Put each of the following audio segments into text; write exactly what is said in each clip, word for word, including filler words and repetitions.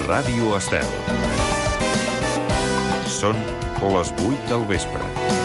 Ràdio Estel. Són les vuit del vespre.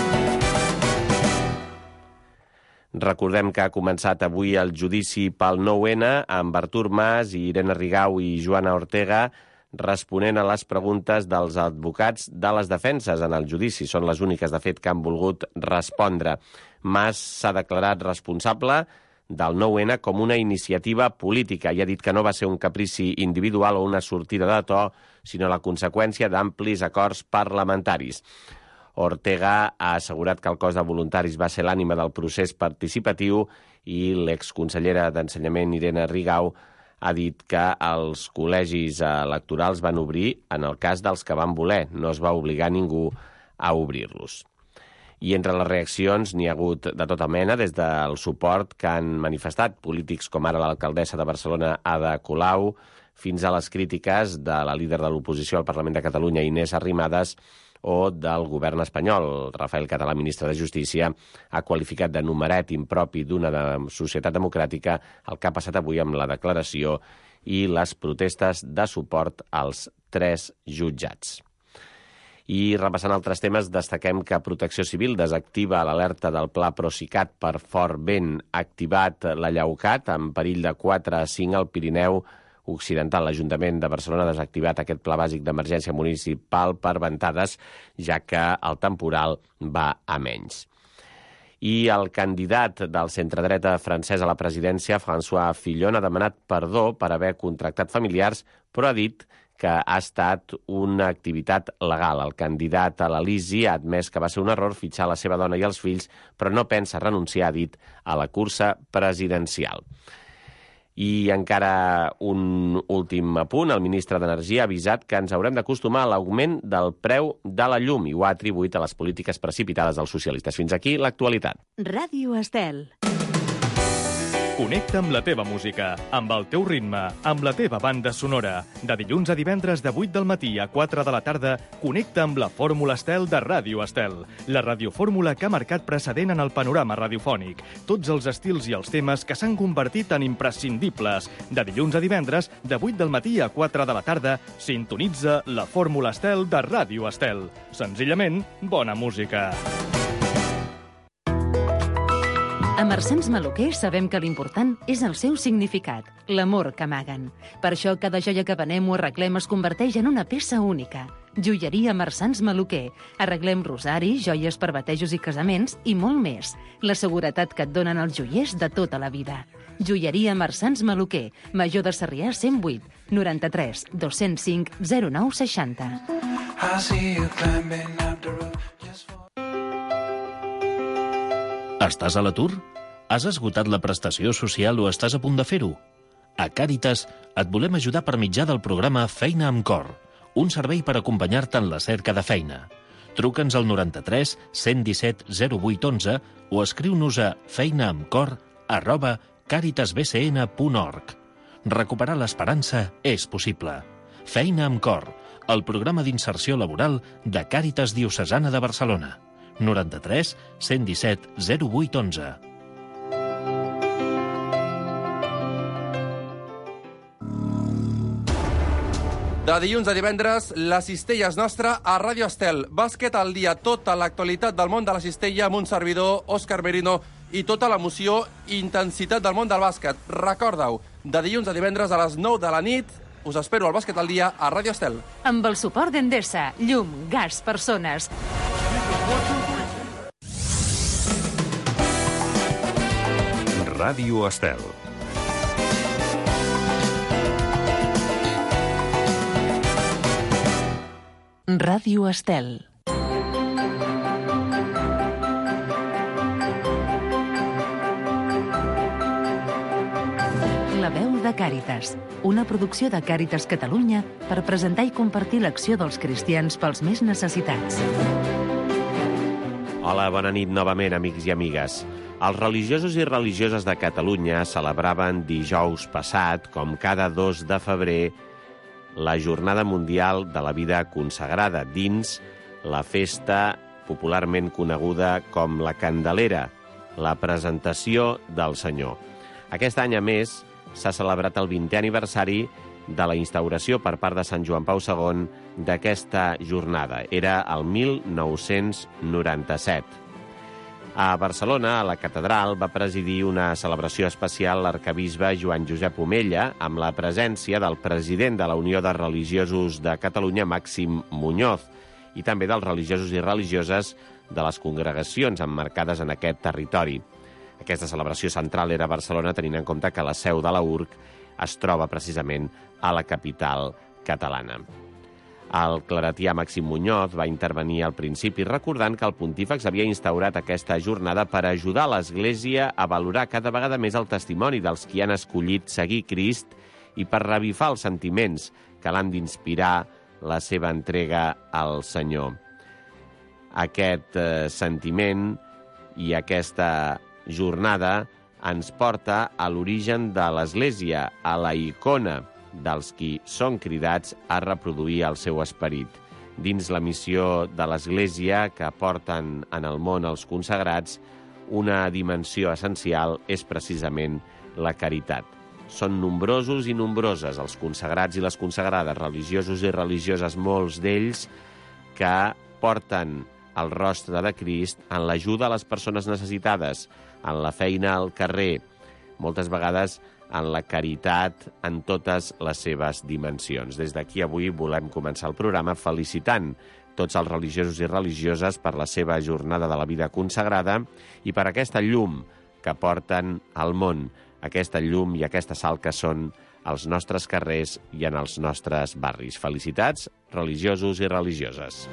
Recordem que ha començat avui el judici pel nou ene amb Artur Mas, Irene Rigau i Joana Ortega responent a les preguntes dels advocats de les defenses en el judici. Són les úniques, de fet, que han volgut respondre. Mas s'ha declarat responsable del nou ene com una iniciativa política i ha dit que no va ser un caprici individual o una sortida de to, sinó la conseqüència d'amplis acords parlamentaris. Ortega ha assegurat que el cos de voluntaris va ser l'ànima del procés participatiu i l'exconsellera d'Ensenyament, Irene Rigau, ha dit que els col·legis electorals van obrir en el cas dels que van voler. No es va obligar ningú a obrir-los. I entre les reaccions n'hi ha hagut de tota mena, des del suport que han manifestat polítics com ara l'alcaldessa de Barcelona, Ada Colau, fins a les crítiques de la líder de l'oposició al Parlament de Catalunya, Inés Arrimadas, o del govern espanyol. Rafael Català, ministre de Justícia, ha qualificat de numeret impropi d'una de societat democràtica el que ha passat avui amb la declaració i les protestes de suport als tres jutjats. I repassant altres temes, destaquem que Protecció Civil desactiva l'alerta del Pla Procicat per fort vent, activat l'Allaucat, amb perill de quatre a cinc al Pirineu Occidental. L'Ajuntament de Barcelona ha desactivat aquest pla bàsic d'emergència municipal per ventades, ja que el temporal va a menys. I el candidat del centredreta francès a la presidència, François Fillon, ha demanat perdó per haver contractat familiars, però ha dit que ha estat una activitat legal. El candidat a l'Elisi ha admès que va ser un error fitxar la seva dona i els fills, però no pensa renunciar, ha dit, a la cursa presidencial. I encara un últim apunt. El ministre d'Energia ha avisat que ens haurem d'acostumar a l'augment del preu de la llum i ho ha atribuït a les polítiques precipitades dels socialistes. Fins aquí l'actualitat. Ràdio Estel. Connecta amb la teva música, amb el teu ritme, amb la teva banda sonora. De dilluns a divendres de vuit del matí a quatre de la tarda, connecta amb la Fórmula Estel de Ràdio Estel. La radiofórmula que ha marcat precedent en el panorama radiofònic. Tots els estils i els temes que s'han convertit en imprescindibles. De dilluns a divendres, de vuit del matí a quatre de la tarda, sintonitza la Fórmula Estel de Ràdio Estel. Senzillament, bona música. A Marsans Maluquer sabem que l'important és el seu significat, l'amor que amaguen. Per això cada joia que venem o arreglem es converteix en una peça única. Joieria Marsans Maluquer. Arreglem rosaris, joies per batejos i casaments i molt més. La seguretat que et donen els joiers de tota la vida. Joieria Marsans Maluquer. Major de Sarrià cent vuit, noranta-tres, dos-cents cinc, zero nou seixanta. Estàs a l'atur? Has esgotat la prestació social o estàs a punt de fer-ho? A Càritas et volem ajudar per mitjà del programa Feina amb Cor, un servei per acompanyar-te en la cerca de feina. Truca'ns al noranta-tres, cent disset, zero vuit onze o escriu-nos a feinaamcor arroba càritasbcn punt org. Recuperar l'esperança és possible. Feina amb Cor, el programa d'inserció laboral de Càritas Diocesana de Barcelona. noranta-tres, cent disset, zero vuit onze. De dilluns a divendres, la cistella és nostra a Ràdio Estel. Bàsquet al dia, tota l'actualitat del món de la cistella amb un servidor, Òscar Merino, i tota l'emoció i intensitat del món del bàsquet. Recorda-ho, de dilluns a divendres a les nou de la nit, us espero al Bàsquet al dia a Ràdio Estel. Amb el suport d'Endesa, llum, gas, persones. Ràdio Estel. Ràdio Estel. La veu de Càritas, una producció de Càritas Catalunya per presentar i compartir l'acció dels cristians pels més necessitats. Hola, bona nit novament, amics i amigues. Els religiosos i religioses de Catalunya celebraven dijous passat, com cada dos de febrer, la Jornada Mundial de la Vida Consagrada, dins la festa popularment coneguda com la Candelera, la presentació del Senyor. Aquest any, a més, s'ha celebrat el vintè aniversari de la instauració per part de Sant Joan Pau segon d'aquesta jornada. Era el mil nou-cents noranta-set. A Barcelona, a la catedral, va presidir una celebració especial l'arquebisbe Joan Josep Omella amb la presència del president de la Unió de Religiosos de Catalunya, Màxim Muñoz, i també dels religiosos i religioses de les congregacions emmarcades en aquest territori. Aquesta celebració central era a Barcelona, tenint en compte que la seu de la U R C es troba precisament a la capital catalana. El claretià Màxim Muñoz va intervenir al principi recordant que el pontífex havia instaurat aquesta jornada per ajudar l'Església a valorar cada vegada més el testimoni dels qui han escollit seguir Crist i per revifar els sentiments que l'han d'inspirar la seva entrega al Senyor. Aquest eh, sentiment i aquesta jornada ens porta a l'origen de l'Església, a la icona dels qui són cridats a reproduir el seu esperit. Dins la missió de l'Església que porten en el món els consagrats, una dimensió essencial és precisament la caritat. Són nombrosos i nombroses els consagrats i les consagrades, religiosos i religioses, molts d'ells que porten el rostre de Crist en l'ajuda a les persones necessitades, en la feina al carrer, moltes vegades en la caritat en totes les seves dimensions. Des d'aquí avui volem començar el programa felicitant tots els religiosos i religioses per la seva jornada de la vida consagrada i per aquesta llum que porten al món, aquesta llum i aquesta sal que són als nostres carrers i en els nostres barris. Felicitats, religiosos i religioses.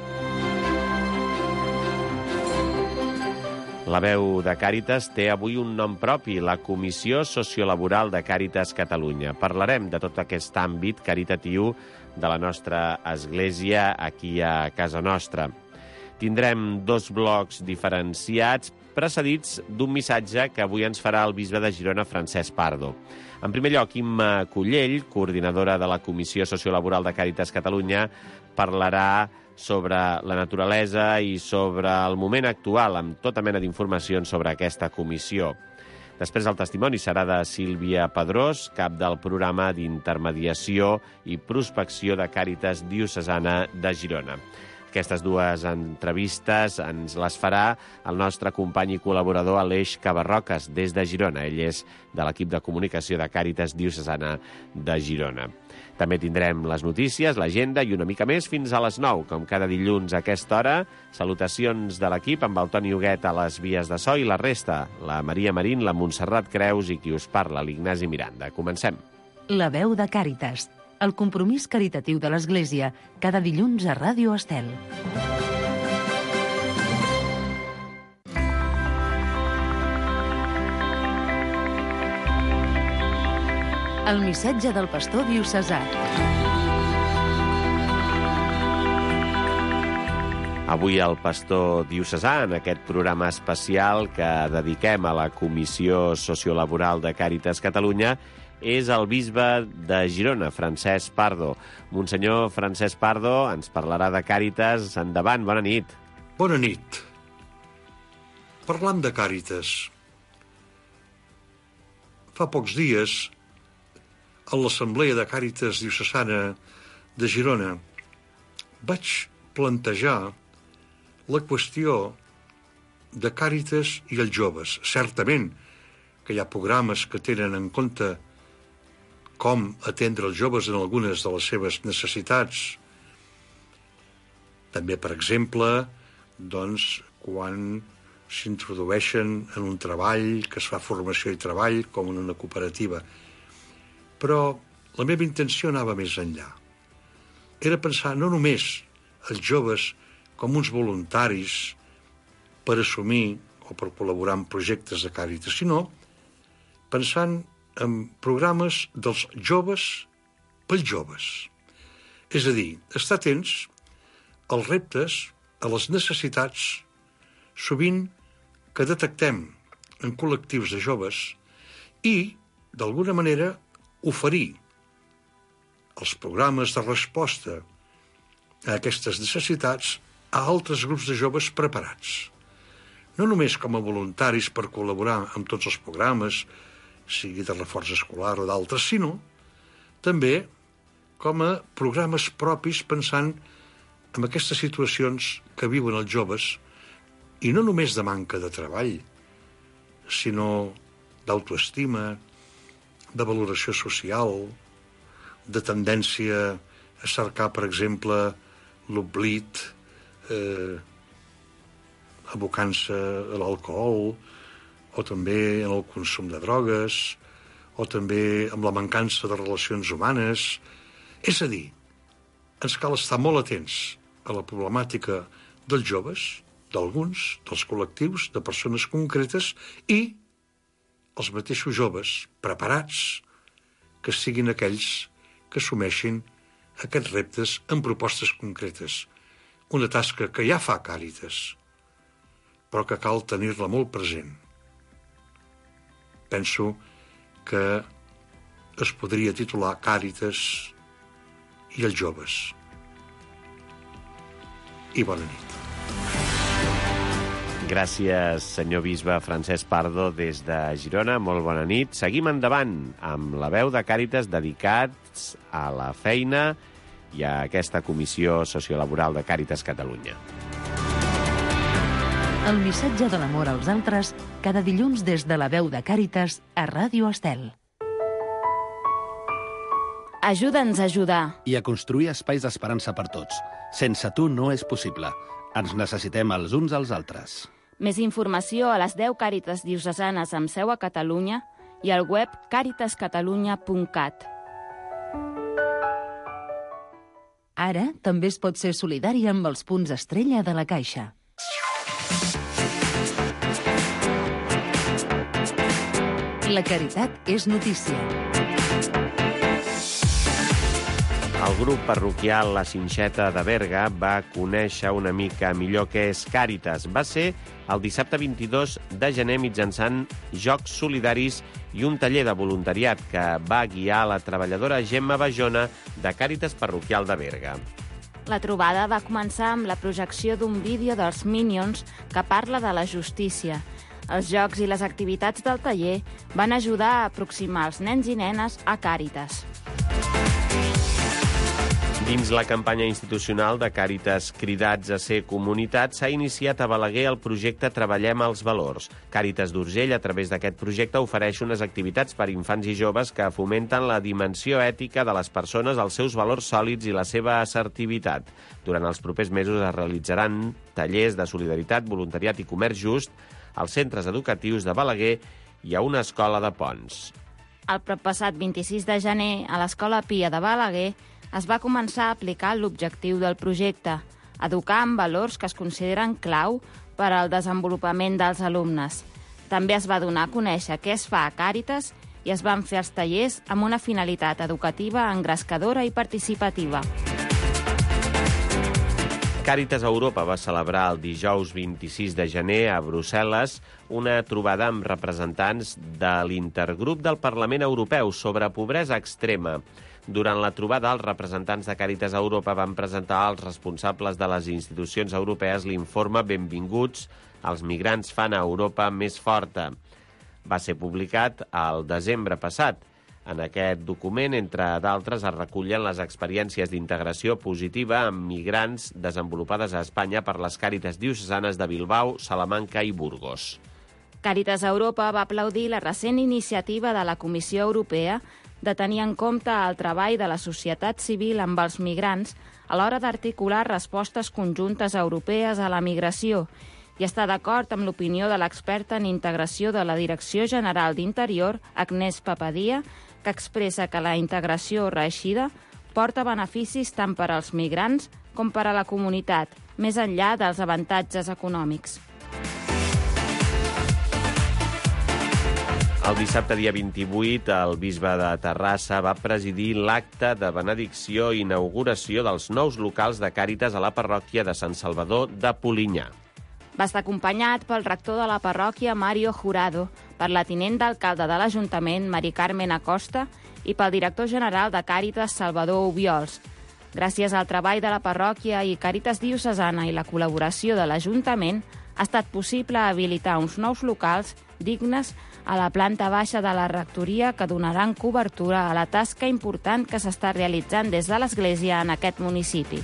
La veu de Càritas té avui un nom propi, la Comissió Sociolaboral de Càritas Catalunya. Parlarem de tot aquest àmbit caritatiu de la nostra església aquí a casa nostra. Tindrem dos blocs diferenciats precedits d'un missatge que avui ens farà el bisbe de Girona, Francesc Pardo. En primer lloc, Imma Cullell, coordinadora de la Comissió Sociolaboral de Càritas Catalunya, parlarà sobre la naturalesa i sobre el moment actual, amb tota mena d'informacions sobre aquesta comissió. Després el testimoni serà de Sílvia Pedrós, cap del programa d'intermediació i prospecció de Càritas Diocesana de Girona. Aquestes dues entrevistes ens les farà el nostre company i col·laborador Aleix Cabarroques, des de Girona. Ell és de l'equip de comunicació de Càritas Diocesana de Girona. També tindrem les notícies, l'agenda i una mica més fins a les nou, com cada dilluns a aquesta hora. Salutacions de l'equip amb el Toni Huguet a les vies de so i la resta, la Maria Marín, la Montserrat Creus i qui us parla, l'Ignasi Miranda. Comencem. La veu de Càritas, el compromís caritatiu de l'Església, cada dilluns a Ràdio Estel. El missatge del pastor diocesà. Avui el pastor diocesà, en aquest programa especial que dediquem a la Comissió Sociolaboral de Càritas Catalunya, és el bisbe de Girona, Francesc Pardo. Monsenyor Francesc Pardo ens parlarà de Càritas. Endavant, bona nit. Bona nit. Parlant de Càritas, fa pocs dies, a l'Assemblea de Càritas Diocesana de Girona, vaig plantejar la qüestió de Càritas i els joves. Certament que hi ha programes que tenen en compte com atendre els joves en algunes de les seves necessitats. També, per exemple, doncs, quan s'introdueixen en un treball, que es fa formació i treball, com en una cooperativa. Però la meva intenció anava més enllà. Era pensar no només els joves com uns voluntaris per assumir o per col·laborar en projectes de Càritas, sinó pensant en programes dels joves pels joves. És a dir, estar atents als reptes, a les necessitats, sovint que detectem en col·lectius de joves i, d'alguna manera, oferir els programes de resposta a aquestes necessitats a altres grups de joves preparats. No només com a voluntaris per col·laborar amb tots els programes, sigui de reforç escolar o d'altres, sinó també com a programes propis pensant en aquestes situacions que viuen els joves, i no només de manca de treball, sinó d'autoestima, de valoració social, de tendència a cercar, per exemple, l'oblit, eh, abocant-se a l'alcohol, o també en el consum de drogues, o també amb la mancança de relacions humanes. És a dir, ens cal estar molt atents a la problemàtica dels joves, d'alguns, dels col·lectius, de persones concretes, i els mateixos joves preparats que siguin aquells que assumeixin aquests reptes en propostes concretes. Una tasca que ja fa Càritas, però que cal tenir-la molt present. Penso que es podria titular Càritas i els joves. I bona nit. Gràcies, senyor bisbe Francesc Pardo, des de Girona. Molt bona nit. Seguim endavant amb la veu de Càritas, dedicats a la feina i a aquesta comissió sociolaboral de Càritas Catalunya. El missatge de l'amor als altres, cada dilluns des de la veu de Càritas a Ràdio Estel. Ajuda'ns a ajudar. I a construir espais d'esperança per tots. Sense tu no és possible. Ens necessitem els uns als altres. Més informació a les deu Càritas diocesanes amb seu a Catalunya i al web càritas catalunya punt cat. Ara també es pot ser solidari amb els punts estrella de la Caixa. La caritat és notícia. El grup parroquial La Cinxeta de Berga va conèixer una mica millor què és Càritas. Va ser el dissabte vint-i-dos de gener mitjançant jocs solidaris i un taller de voluntariat que va guiar la treballadora Gemma Bajona de Càritas Parroquial de Berga. La trobada va començar amb la projecció d'un vídeo dels Minions que parla de la justícia. Els jocs i les activitats del taller van ajudar a aproximar els nens i nenes a Càritas. Dins la campanya institucional de Càritas Cridats a ser comunitat, s'ha iniciat a Balaguer el projecte Treballem els valors. Càritas d'Urgell, a través d'aquest projecte, ofereix unes activitats per infants i joves que fomenten la dimensió ètica de les persones, els seus valors sòlids i la seva assertivitat. Durant els propers mesos es realitzaran tallers de solidaritat, voluntariat i comerç just als centres educatius de Balaguer i a una escola de Ponts. El proppassat vint-i-sis de gener, a l'Escola Pia de Balaguer, es va començar a aplicar l'objectiu del projecte, educar en valors que es consideren clau per al desenvolupament dels alumnes. També es va donar a conèixer què es fa a Càritas i es van fer els tallers amb una finalitat educativa engrescadora i participativa. Càritas Europa va celebrar el dijous vint-i-sis de gener a Brussel·les una trobada amb representants de l'Intergrup del Parlament Europeu sobre pobresa extrema. Durant la trobada, els representants de Càritas Europa van presentar als responsables de les institucions europees l'informe Benvinguts, els migrants fan a Europa més forta. Va ser publicat al desembre passat. En aquest document, entre d'altres, es recullen les experiències d'integració positiva amb migrants desenvolupades a Espanya per les Càritas diocesanes de Bilbao, Salamanca i Burgos. Càritas Europa va aplaudir la recent iniciativa de la Comissió Europea de tenir en compte el treball de la societat civil amb els migrants a l'hora d'articular respostes conjuntes europees a la migració i està d'acord amb l'opinió de l'experta en integració de la Direcció General d'Interior, Agnès Papadia, que expressa que la integració reeixida porta beneficis tant per als migrants com per a la comunitat, més enllà dels avantatges econòmics. El dissabte, dia vint-i-vuit, el bisbe de Terrassa va presidir l'acte de benedicció i inauguració dels nous locals de Càritas a la parròquia de Sant Salvador de Polinyà. Va estar acompanyat pel rector de la parròquia, Mario Jurado, per la tinent d'alcalde de l'Ajuntament, Mari Carmen Acosta, i pel director general de Càritas, Salvador Obiols. Gràcies al treball de la parròquia i Càritas diocesana i la col·laboració de l'Ajuntament, ha estat possible habilitar uns nous locals dignes a la planta baixa de la rectoria que donaran cobertura a la tasca important que s'està realitzant des de l'Església en aquest municipi.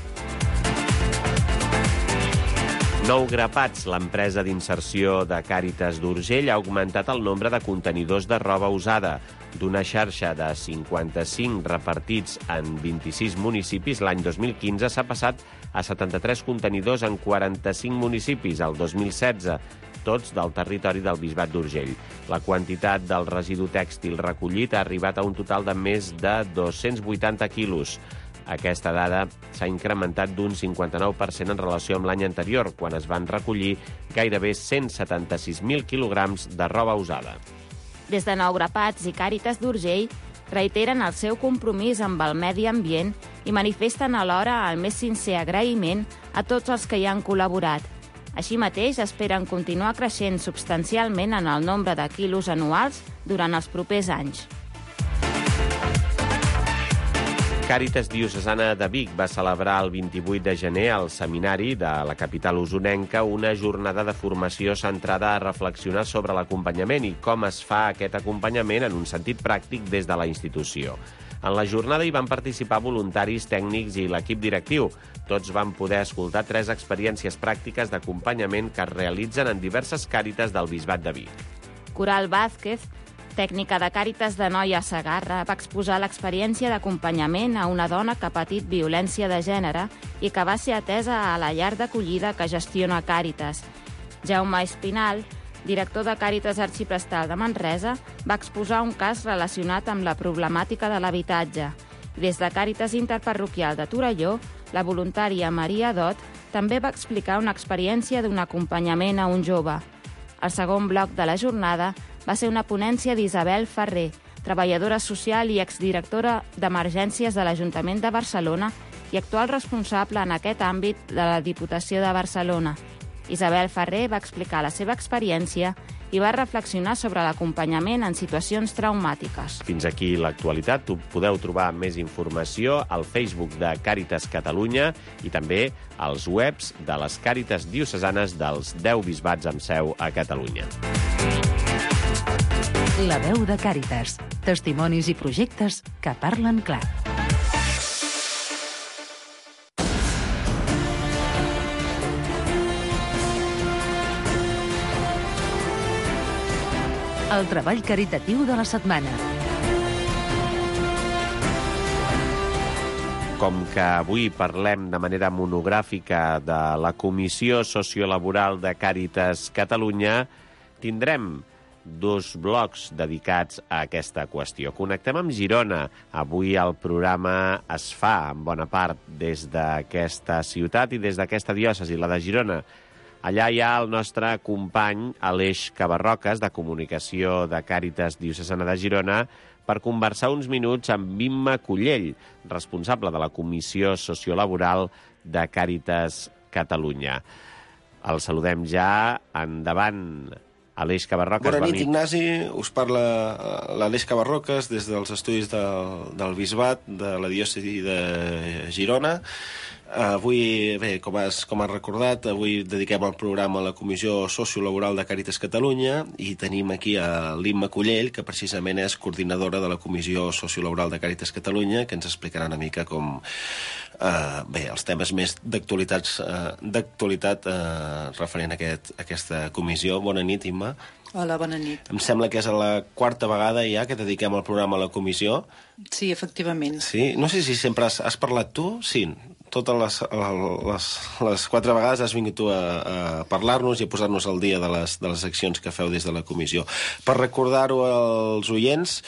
Nou Grapats, l'empresa d'inserció de Càritas d'Urgell, ha augmentat el nombre de contenidors de roba usada. D'una xarxa de cinquanta-cinc repartits en vint-i-sis municipis, l'any dos mil quinze s'ha passat a setanta-tres contenidors en quaranta-cinc municipis, el dos mil setze, tots del territori del Bisbat d'Urgell. La quantitat del residu tèxtil recollit ha arribat a un total de més de dos-cents vuitanta quilos. Aquesta dada s'ha incrementat d'un cinquanta-nou per cent en relació amb l'any anterior, quan es van recollir gairebé cent setanta-sis mil quilograms de roba usada. Des de Nou Grapats i Càritas d'Urgell reiteren el seu compromís amb el medi ambient i manifesten alhora el més sincer agraïment a tots els que hi han col·laborat. Així mateix, esperen continuar creixent substancialment en el nombre de quilos anuals durant els propers anys. Càritas Diocesana de Vic va celebrar el vint-i-vuit de gener al seminari de la capital usonenca una jornada de formació centrada a reflexionar sobre l'acompanyament i com es fa aquest acompanyament en un sentit pràctic des de la institució. En la jornada hi van participar voluntaris, tècnics i l'equip directiu. Tots van poder escoltar tres experiències pràctiques d'acompanyament que es realitzen en diverses càritas del Bisbat de Vic. Coral Vázquez, tècnica de Càritas de Noia Segarra, va exposar l'experiència d'acompanyament a una dona que ha patit violència de gènere i que va ser atesa a la llar d'acollida que gestiona Càritas. Jaume Espinal, director de Càritas Arxiprestal de Manresa, va exposar un cas relacionat amb la problemàtica de l'habitatge. Des de Càritas Interparroquial de Torelló, la voluntària Maria Dot també va explicar una experiència d'un acompanyament a un jove. El segon bloc de la jornada va ser una ponència d'Isabel Ferrer, treballadora social i exdirectora d'Emergències de l'Ajuntament de Barcelona i actual responsable en aquest àmbit de la Diputació de Barcelona. Isabel Ferrer va explicar la seva experiència i va reflexionar sobre l'acompanyament en situacions traumàtiques. Fins aquí l'actualitat. Podeu trobar més informació al Facebook de Càritas Catalunya i també als webs de les Càritas Diocesanes dels deu bisbats amb seu a Catalunya. La veu de Càritas. Testimonis i projectes que parlen clar. El treball caritatiu de la setmana. Com que avui parlem de manera monogràfica de la Comissió Sociolaboral de Càritas Catalunya, tindrem dos blocs dedicats a aquesta qüestió. Connectem amb Girona. Avui el programa es fa, en bona part, des d'aquesta ciutat i des d'aquesta diòcesi, la de Girona. Allà hi ha el nostre company Aleix Cabarroques, de Comunicació de Càritas Diocesana de Girona, per conversar uns minuts amb Imma Cullell, responsable de la Comissió Sociolaboral de Càritas Catalunya. El saludem ja. Endavant, Aleix Cabarroques. Bona nit, Ignasi. Us parla l'Aleix Cabarroques des dels estudis del, del Bisbat de la diòcesi de Girona. Avui, bé, com has, com has recordat, avui dediquem el programa a la Comissió Sociolaboral de Càritas Catalunya i tenim aquí a l'Imma Cullell, que precisament és coordinadora de la Comissió Sociolaboral de Càritas Catalunya, que ens explicarà una mica com, eh, bé, els temes més d'actualitat eh, d'actualitat eh, referent a, aquest, a aquesta comissió. Bona nit, Imma. Hola, bona nit. Em sembla que és la quarta vegada ja que dediquem el programa a la comissió. Sí, efectivament. Sí? No sé si sempre has, has parlat tu. Sí, totes les, les, les quatre vegades has vingut tu a, a parlar-nos i a posar-nos al dia de les, de les accions que feu des de la comissió. Per recordar-ho als oients,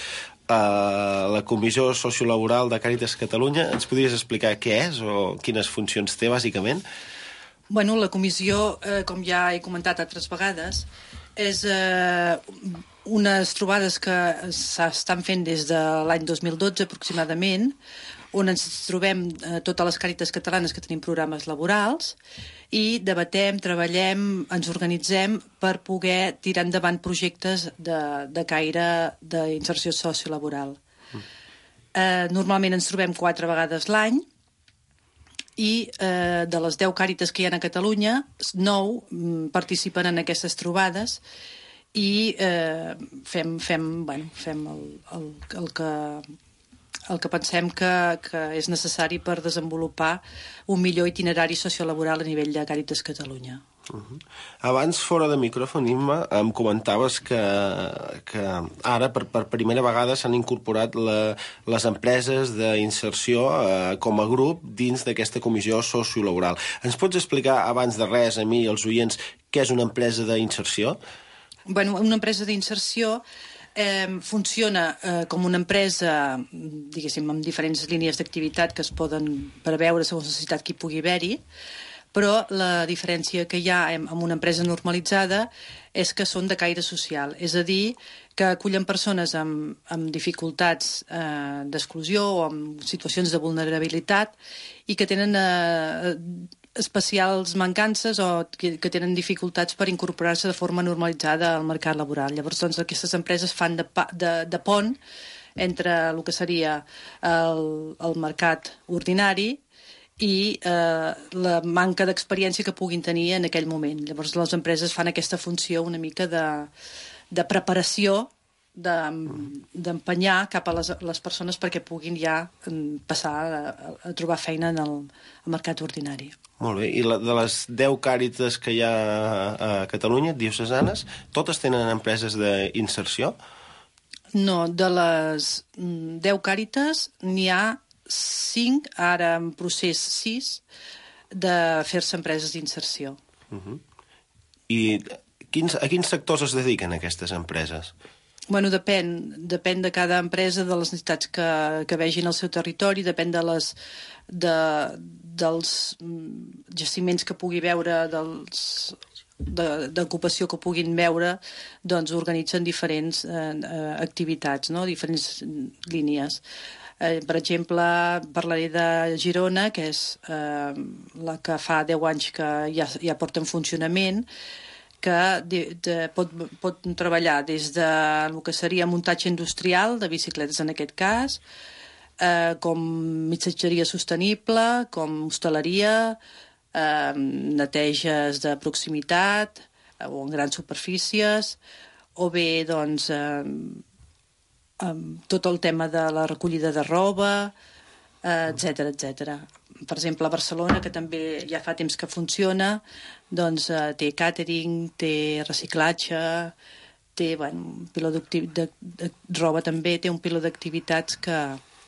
eh, la Comissió Sociolaboral de Càritas Catalunya, ens podries explicar què és o quines funcions té, bàsicament? Bueno, la comissió, eh, com ja he comentat altres vegades, és eh, unes trobades que s'estan fent des de l'any dos mil dotze aproximadament, on ens trobem eh, totes les càritas catalanes que tenim programes laborals i debatem, treballem, ens organitzem per poder tirar endavant projectes de, de caire d'inserció sociolaboral. Mm. Eh, normalment ens trobem quatre vegades l'any i eh, de les deu càritas que hi ha a Catalunya, nou mm, participen en aquestes trobades i eh, fem, fem, bueno, fem el, el, el, que, el que pensem que, que és necessari per desenvolupar un millor itinerari sociolaboral a nivell de Càritas Catalunya. Uh-huh. Abans, fora de micròfon, Imma, em comentaves que, que ara per, per primera vegada s'han incorporat la, les empreses d'inserció eh, com a grup dins d'aquesta comissió sociolaboral. Ens pots explicar, abans de res, a mi i als oients, què és una empresa d'inserció? Bueno, una empresa d'inserció eh, funciona eh, com una empresa, diguéssim, amb diferents línies d'activitat que es poden preveure segons la necessitat que hi pugui haver-hi, però la diferència que hi ha amb una empresa normalitzada és que són de caire social, és a dir, que acullen persones amb, amb dificultats eh, d'exclusió o amb situacions de vulnerabilitat i que tenen eh, especials mancances o que, que tenen dificultats per incorporar-se de forma normalitzada al mercat laboral. Llavors, doncs, aquestes empreses fan de, de, de pont entre el que seria el, el mercat ordinari i eh, la manca d'experiència que puguin tenir en aquell moment. Llavors, les empreses fan aquesta funció una mica de, de preparació, d'empenyar de, cap a les, les persones perquè puguin ja passar a, a trobar feina en el, el mercat ordinari. Molt bé. I la, de les deu càritas que hi ha a Catalunya, diocesanes, totes tenen empreses d'inserció? No, de les deu càritas n'hi ha cinc, ara en procés sis, de fer-se empreses d'inserció. Uh-huh. I quins, a quins sectors es dediquen aquestes empreses? Bueno, depèn, depèn de cada empresa, de les necessitats que, que vegin al seu territori, depèn de les, de, dels jaciments que pugui veure, dels, d'ocupació que puguin veure, doncs organitzen diferents eh, activitats, no? Diferents línies. Eh, per exemple, parlaré de Girona, que és eh, la que fa deu anys que ja, ja porta en funcionament, que de, de, pot, pot treballar des de el que seria muntatge industrial, de bicicletes en aquest cas, eh, com missatgeria sostenible, com hostaleria, eh, neteges de proximitat eh, o en grans superfícies, o bé, doncs, eh, amb tot el tema de la recollida de roba, etcètera, eh, etcètera. Per exemple, a Barcelona, que també ja fa temps que funciona, doncs eh, té càtering, té reciclatge, té, bueno, un piló de, de roba també, té un piló d'activitats que,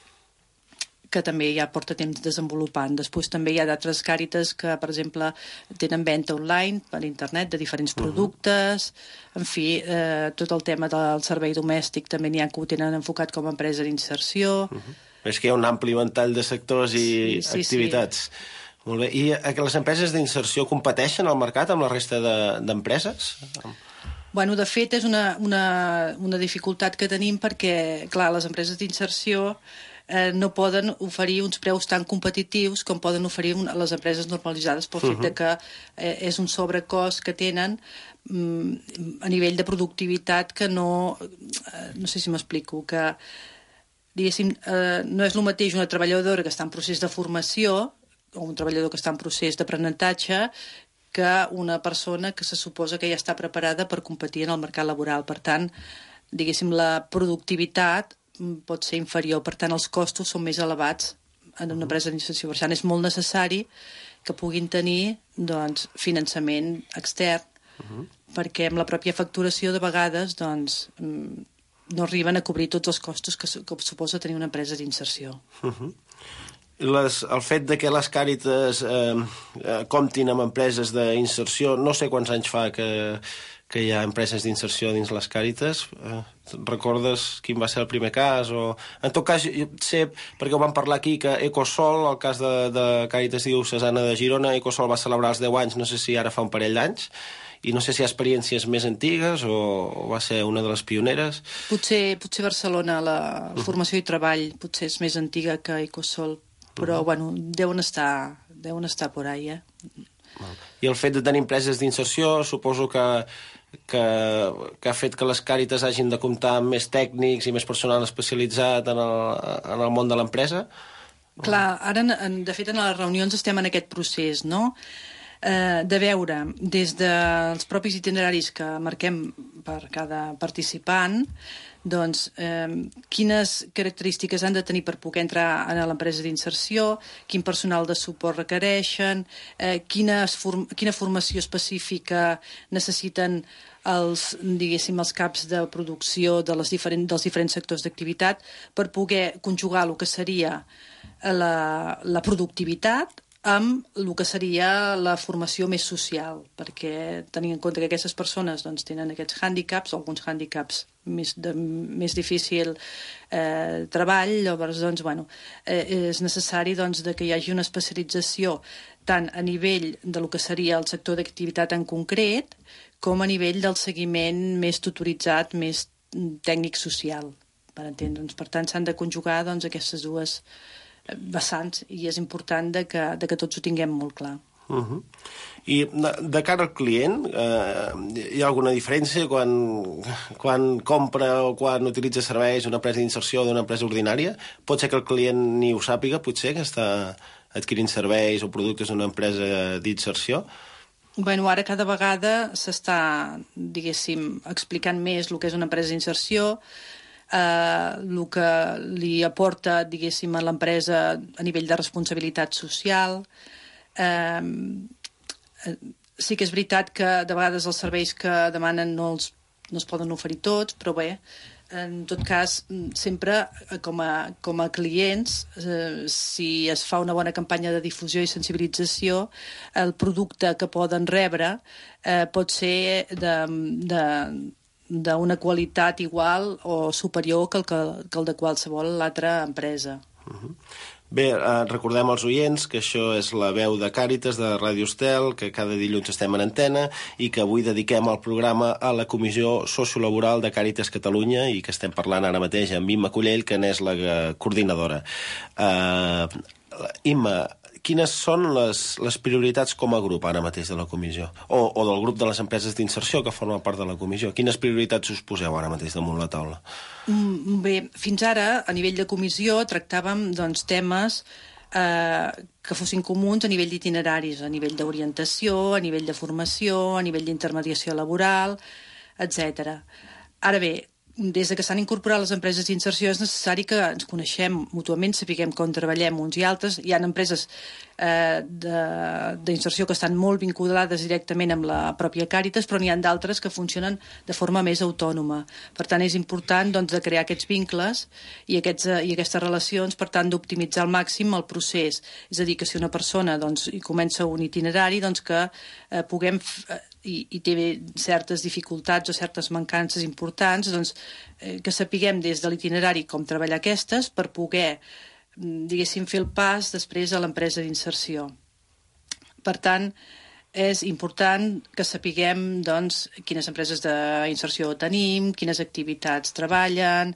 que també ja porta temps desenvolupant. Després també hi ha d'altres càritas que, per exemple, tenen venda online per internet de diferents productes. En fi, eh, tot el tema del servei domèstic també n'hi ha que ho tenen enfocat com a empresa d'inserció. Uh-huh. És que hi ha un ampli ventall de sectors i sí, sí, activitats. Sí. Molt bé. I les empreses d'inserció competeixen al mercat amb la resta d'empreses? De, bueno, de fet, és una, una, una dificultat que tenim perquè, clar, les empreses d'inserció eh, no poden oferir uns preus tan competitius com poden oferir un, les empreses normalitzades pel fet uh-huh. de que eh, és un sobrecost que tenen mm, a nivell de productivitat que no... Eh, no sé si m'explico, que diguéssim, eh, no és el mateix una treballadora que està en procés de formació o un treballador que està en procés d'aprenentatge que una persona que se suposa que ja està preparada per competir en el mercat laboral. Per tant, diguéssim, la productivitat pot ser inferior, per tant, els costos són més elevats en una empresa d'inserció. Per tant, és molt necessari que puguin tenir doncs, finançament extern, uh-huh. perquè amb la pròpia facturació de vegades doncs, no arriben a cobrir tots els costos que, que suposa tenir una empresa d'inserció. Uh-huh. Les, el fet de que les Càritas eh, eh, comptin amb empreses d'inserció, no sé quants anys fa que, que hi ha empreses d'inserció dins les Càritas. Eh, recordes quin va ser el primer cas? O... En tot cas, jo sé, perquè ho vam parlar aquí, que Ecosol, el cas de, de Càritas Diocesana de Girona, Ecosol va celebrar els deu anys, no sé si ara fa un parell d'anys, i no sé si hi ha experiències més antigues o, o va ser una de les pioneres. Potser, potser Barcelona, la formació i treball, potser és més antiga que Ecosol, però, uh-huh. bueno, deuen estar, deuen estar por ahí, eh? I el fet de tenir empreses d'inserció, suposo que, que, que ha fet que les Càritas hagin de comptar amb més tècnics i més personal especialitzat en el, en el món de l'empresa? Clar, ara, de fet, en les reunions estem en aquest procés, no?, eh, de veure, des dels propis itineraris que marquem per cada participant, doncs, eh, quines característiques han de tenir per poder entrar a l'empresa d'inserció, quin personal de suport requereixen, eh, quina, form quina formació específica necessiten els, diguéssim, els caps de producció de les diferent, dels diferents sectors d'activitat per poder conjugar el que seria la, la productivitat amb el que seria la formació més social, perquè tenint en compte que aquestes persones doncs, tenen aquests hàndicaps, alguns hàndicaps més, de més difícil eh, treball, llavors doncs, bueno, eh, és necessari doncs, de que hi hagi una especialització tant a nivell de lo que seria el sector d'activitat en concret com a nivell del seguiment més tutoritzat, més tècnic social, per entendre'ns. Per tant, s'han de conjugar doncs, aquestes dues vessants i és important de que, de que tots ho tinguem molt clar. Uh -huh. I de, de cara al client, eh, hi ha alguna diferència quan, quan compra o quan utilitza serveis una empresa d'inserció d'una empresa ordinària? Pot ser que el client ni ho sàpiga, potser, que està adquirint serveis o productes d'una empresa d'inserció? Bueno, ara cada vegada s'està, diguéssim, explicant més el que és una empresa d'inserció, Uh, el que li aporta, diguéssim, a l'empresa a nivell de responsabilitat social. Uh, uh, sí que és veritat que de vegades els serveis que demanen no, els, no es poden oferir tots, però bé, en tot cas, sempre com a, com a clients, uh, si es fa una bona campanya de difusió i sensibilització, el producte que poden rebre uh, pot ser de... de d'una qualitat igual o superior que el, que, que el de qualsevol altra empresa. Uh-huh. Bé, eh, recordem als oients que això és la veu de Càritas, de Ràdio Estel, que cada dilluns estem en antena i que avui dediquem el programa a la Comissió Sociolaboral de Càritas Catalunya i que estem parlant ara mateix amb Imma Collell, que n'és la coordinadora. Uh, Imma, quines són les, les prioritats com a grup ara mateix de la comissió? O, o del grup de les empreses d'inserció que formen part de la comissió? Quines prioritats us poseu ara mateix damunt la taula? Bé, fins ara, a nivell de comissió, tractàvem doncs, temes eh, que fossin comuns a nivell d'itineraris, a nivell d'orientació, a nivell de formació, a nivell d'intermediació laboral, etcètera. Ara bé, des de que s'han incorporat les empreses d'inserció és necessari que ens coneixem mútuament, sapiguem com treballem uns i altres. Hi ha empreses eh, d'inserció que estan molt vinculades directament amb la pròpia Càritas, però n'hi ha d'altres que funcionen de forma més autònoma. Per tant, és important doncs, de crear aquests vincles i, aquests, eh, i aquestes relacions, per tant, d'optimitzar al màxim el procés. És a dir, que si una persona doncs, hi comença un itinerari, doncs que eh, puguem... Eh, I, i té certes dificultats o certes mancances importants, doncs, eh, que sapiguem des de l'itinerari com treballar aquestes per poder, diguéssim, fer el pas després a l'empresa d'inserció. Per tant, és important que sapiguem doncs, quines empreses d'inserció tenim, quines activitats treballen,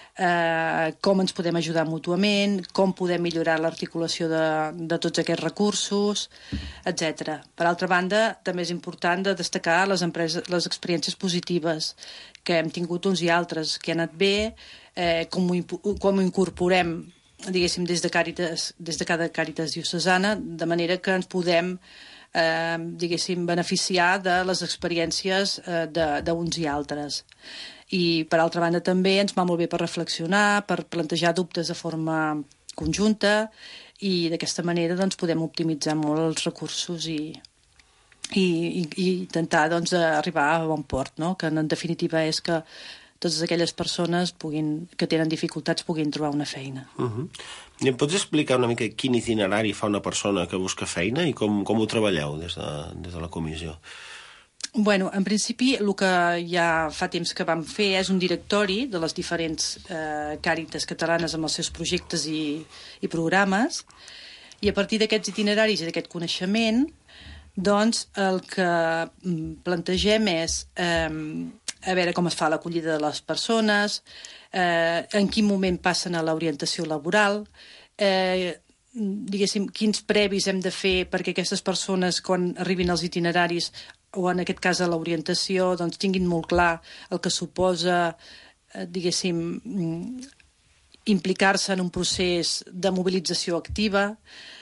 eh, com ens podem ajudar mútuament, com podem millorar l'articulació de, de tots aquests recursos, etcètera. Per altra banda, també és important de destacar les, empreses, les experiències positives que hem tingut uns i altres, que han anat bé, eh, com, ho, com ho incorporem, diguéssim, des de, Càritas, des de cada Càritas diocesana, de manera que ens podem eh, diguéssim, beneficiar de les experiències eh, d'uns i altres. I, per altra banda, també ens va molt bé per reflexionar, per plantejar dubtes de forma conjunta i d'aquesta manera doncs, podem optimitzar molt els recursos i, i, i, i intentar doncs, arribar a bon port, no? Que en definitiva és que totes aquelles persones puguin, que tenen dificultats puguin trobar una feina. Uh-huh. I em pots explicar una mica quin itinerari fa una persona que busca feina i com, com ho treballeu des de, des de la comissió? Bueno, en principi, el que ja fa temps que vam fer és un directori de les diferents eh, Càritas catalanes amb els seus projectes i, i programes, i a partir d'aquests itineraris i d'aquest coneixement, doncs el que plantegem és eh, a veure com es fa l'acollida de les persones, eh, en quin moment passen a l'orientació laboral, eh, diguéssim, quins previs hem de fer perquè aquestes persones, quan arribin als itineraris, o en aquest cas a l'orientació, doncs tinguin molt clar el que suposa, eh, diguéssim, implicar-se en un procés de mobilització activa.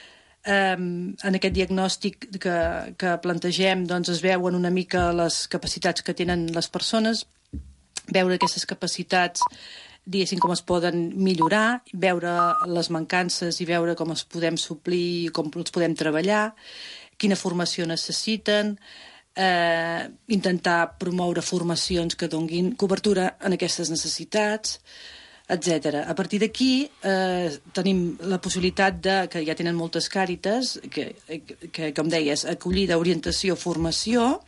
Um, en aquest diagnòstic que, que plantegem doncs, es veuen una mica les capacitats que tenen les persones, veure aquestes capacitats, diguéssim, com es poden millorar, veure les mancances i veure com es podem suplir, com els podem treballar, quina formació necessiten, eh, intentar promoure formacions que donguin cobertura en aquestes necessitats, etcètera. A partir d'aquí eh, tenim la possibilitat de, que ja tenen moltes càritas, que, que com deies, acollida, orientació, formació,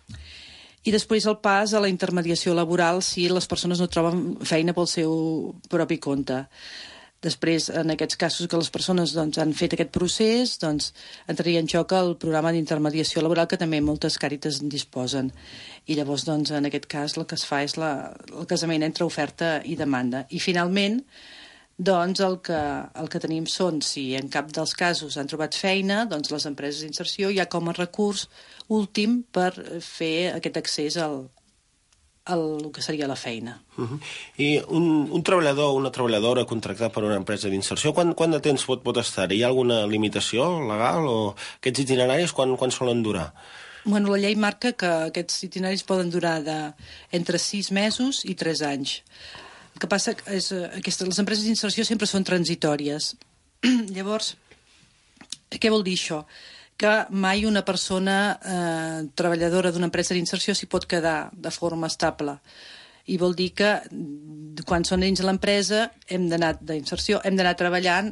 i després el pas a la intermediació laboral si les persones no troben feina pel seu propi compte. Després, en aquests casos que les persones doncs, han fet aquest procés, doncs, entraria en joc el programa d'intermediació laboral que també moltes càritas en disposen. I llavors, doncs, en aquest cas, el que es fa és la, el casament entre oferta i demanda. I finalment, doncs, el que, el que tenim són, si en cap dels casos han trobat feina, doncs les empreses d'inserció ja com a recurs últim per fer aquest accés al el que seria la feina. Uh-huh. I un, un treballador o una treballadora contractat per una empresa d'inserció, quant, quant de temps pot, pot estar? Hi ha alguna limitació legal o aquests itineraris quan, quan solen durar? Bueno, la llei marca que aquests itineraris poden durar de, entre sis mesos i tres anys. El que passa és que les empreses d'inserció sempre són transitòries. Llavors, què vol dir això? Que mai una persona eh, treballadora d'una empresa d'inserció s'hi pot quedar de forma estable. I vol dir que quan són dins de l'empresa hem d'anar d'inserció, hem d'anar treballant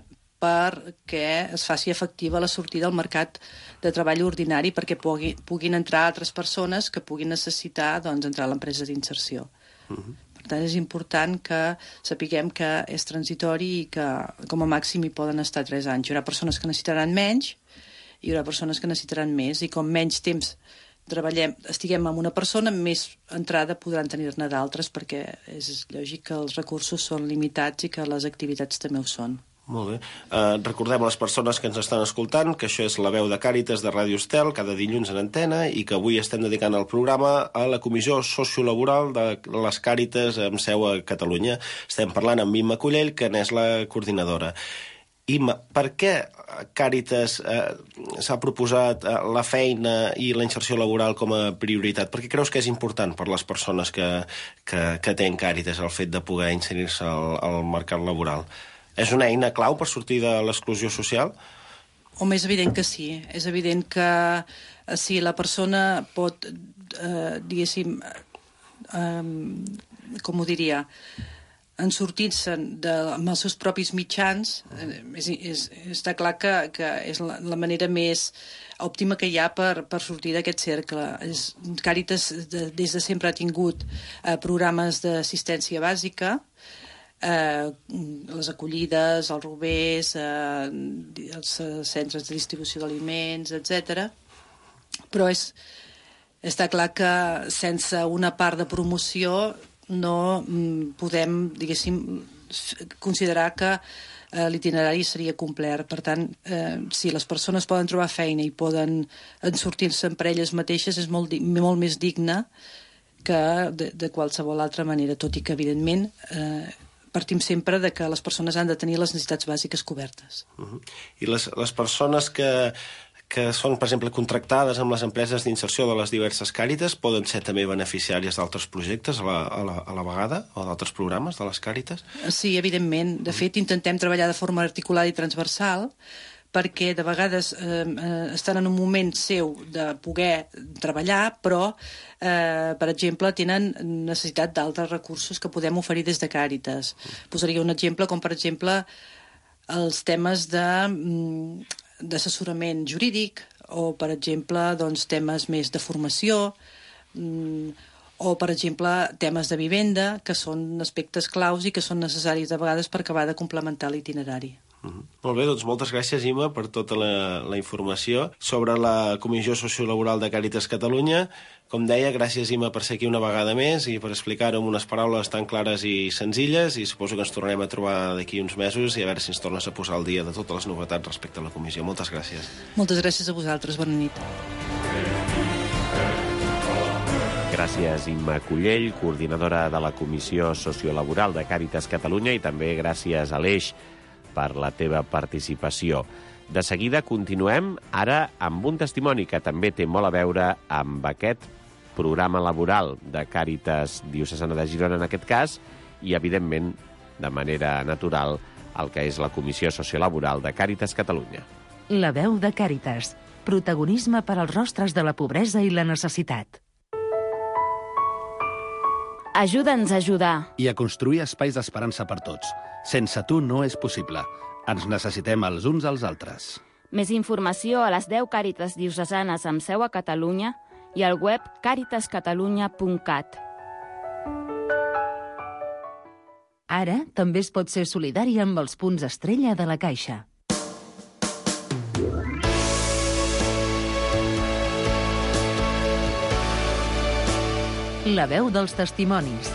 perquè es faci efectiva la sortida al mercat de treball ordinari perquè pugui, puguin entrar altres persones que puguin necessitar doncs, entrar a l'empresa d'inserció. Uh-huh. Per tant, és important que sapiguem que és transitori i que com a màxim hi poden estar tres anys. Hi haurà persones que necessitaran menys, hi haurà persones que necessitaran més, i com menys temps treballem, estiguem amb una persona, més entrada podran tenir-ne d'altres, perquè és lògic que els recursos són limitats i que les activitats també ho són. Molt bé. Uh, recordem a les persones que ens estan escoltant que això és la veu de Càritas de Ràdio Estel, cada dilluns en antena, i que avui estem dedicant el programa a la Comissió Sociolaboral de les Càritas amb seu a Catalunya. Estem parlant amb Imma Collell, que n'és la coordinadora. Imma, per què Càritas eh, s'ha proposat eh, la feina i la inserció laboral com a prioritat? Per què creus que és important per les persones que, que, que tenen Càritas el fet de poder inserir-se al, al mercat laboral? És una eina clau per sortir de l'exclusió social? Home, és evident que sí. És evident que eh, si la persona pot, eh, diguéssim, eh, com ho diria, en sortir-se amb els seus propis mitjans, eh, és, és, està clar que, que és la, la manera més òptima que hi ha per, per sortir d'aquest cercle. És, Càritas de, des de sempre ha tingut eh, programes d'assistència bàsica, eh, les acollides, els robers, eh, els centres de distribució d'aliments, etcètera. Però és, està clar que sense una part de promoció no podem, diguéssim, considerar que eh, l'itinerari seria complet. Per tant, eh, si les persones poden trobar feina i poden sortir-se per elles mateixes, és molt, molt més digne que de, de qualsevol altra manera, tot i que, evidentment, eh, partim sempre de que les persones han de tenir les necessitats bàsiques cobertes. Uh-huh. I les, les persones que que són, per exemple, contractades amb les empreses d'inserció de les diverses Càritas poden ser també beneficiàries d'altres projectes a la, a la, a la vegada o d'altres programes de les Càritas? Sí, evidentment. De fet, intentem treballar de forma articulada i transversal perquè de vegades eh, estan en un moment seu de poder treballar, però, eh, per exemple, tenen necessitat d'altres recursos que podem oferir des de Càritas. Posaria un exemple com, per exemple, els temes de... d'assessorament jurídic o, per exemple, doncs, temes més de formació o, per exemple, temes de vivenda, que són aspectes claus i que són necessaris de vegades per acabar de complementar l'itinerari. Uh-huh. Molt bé, doncs moltes gràcies, Imma, per tota la, la informació sobre la Comissió Sociolaboral de Càritas Catalunya. Com deia, gràcies, Imma, per ser aquí una vegada més i per explicar-ho amb unes paraules tan clares i senzilles, i suposo que ens tornarem a trobar d'aquí uns mesos i a veure si ens tornes a posar al dia de totes les novetats respecte a la comissió. Moltes gràcies. Moltes gràcies a vosaltres. Bona nit. Gràcies, Imma Cullell, coordinadora de la Comissió Sociolaboral de Càritas Catalunya, i també gràcies, Aleix, per la teva participació. De seguida continuem ara amb un testimoni que també té molt a veure amb aquest programa laboral de Càritas Diocesana de Girona, en aquest cas, i, evidentment, de manera natural, el que és la Comissió Sociolaboral de Càritas Catalunya. La veu de Càritas. Protagonisme per als rostres de la pobresa i la necessitat. Ajuda'ns a ajudar. I a construir espais d'esperança per tots. Sense tu no és possible. Ens necessitem els uns als altres. Més informació a les deu Càritas diocesanes amb seu a Catalunya i al web càritas catalunya punt cat. Ara també es pot ser solidari amb els punts estrella de la Caixa. La veu dels testimonis.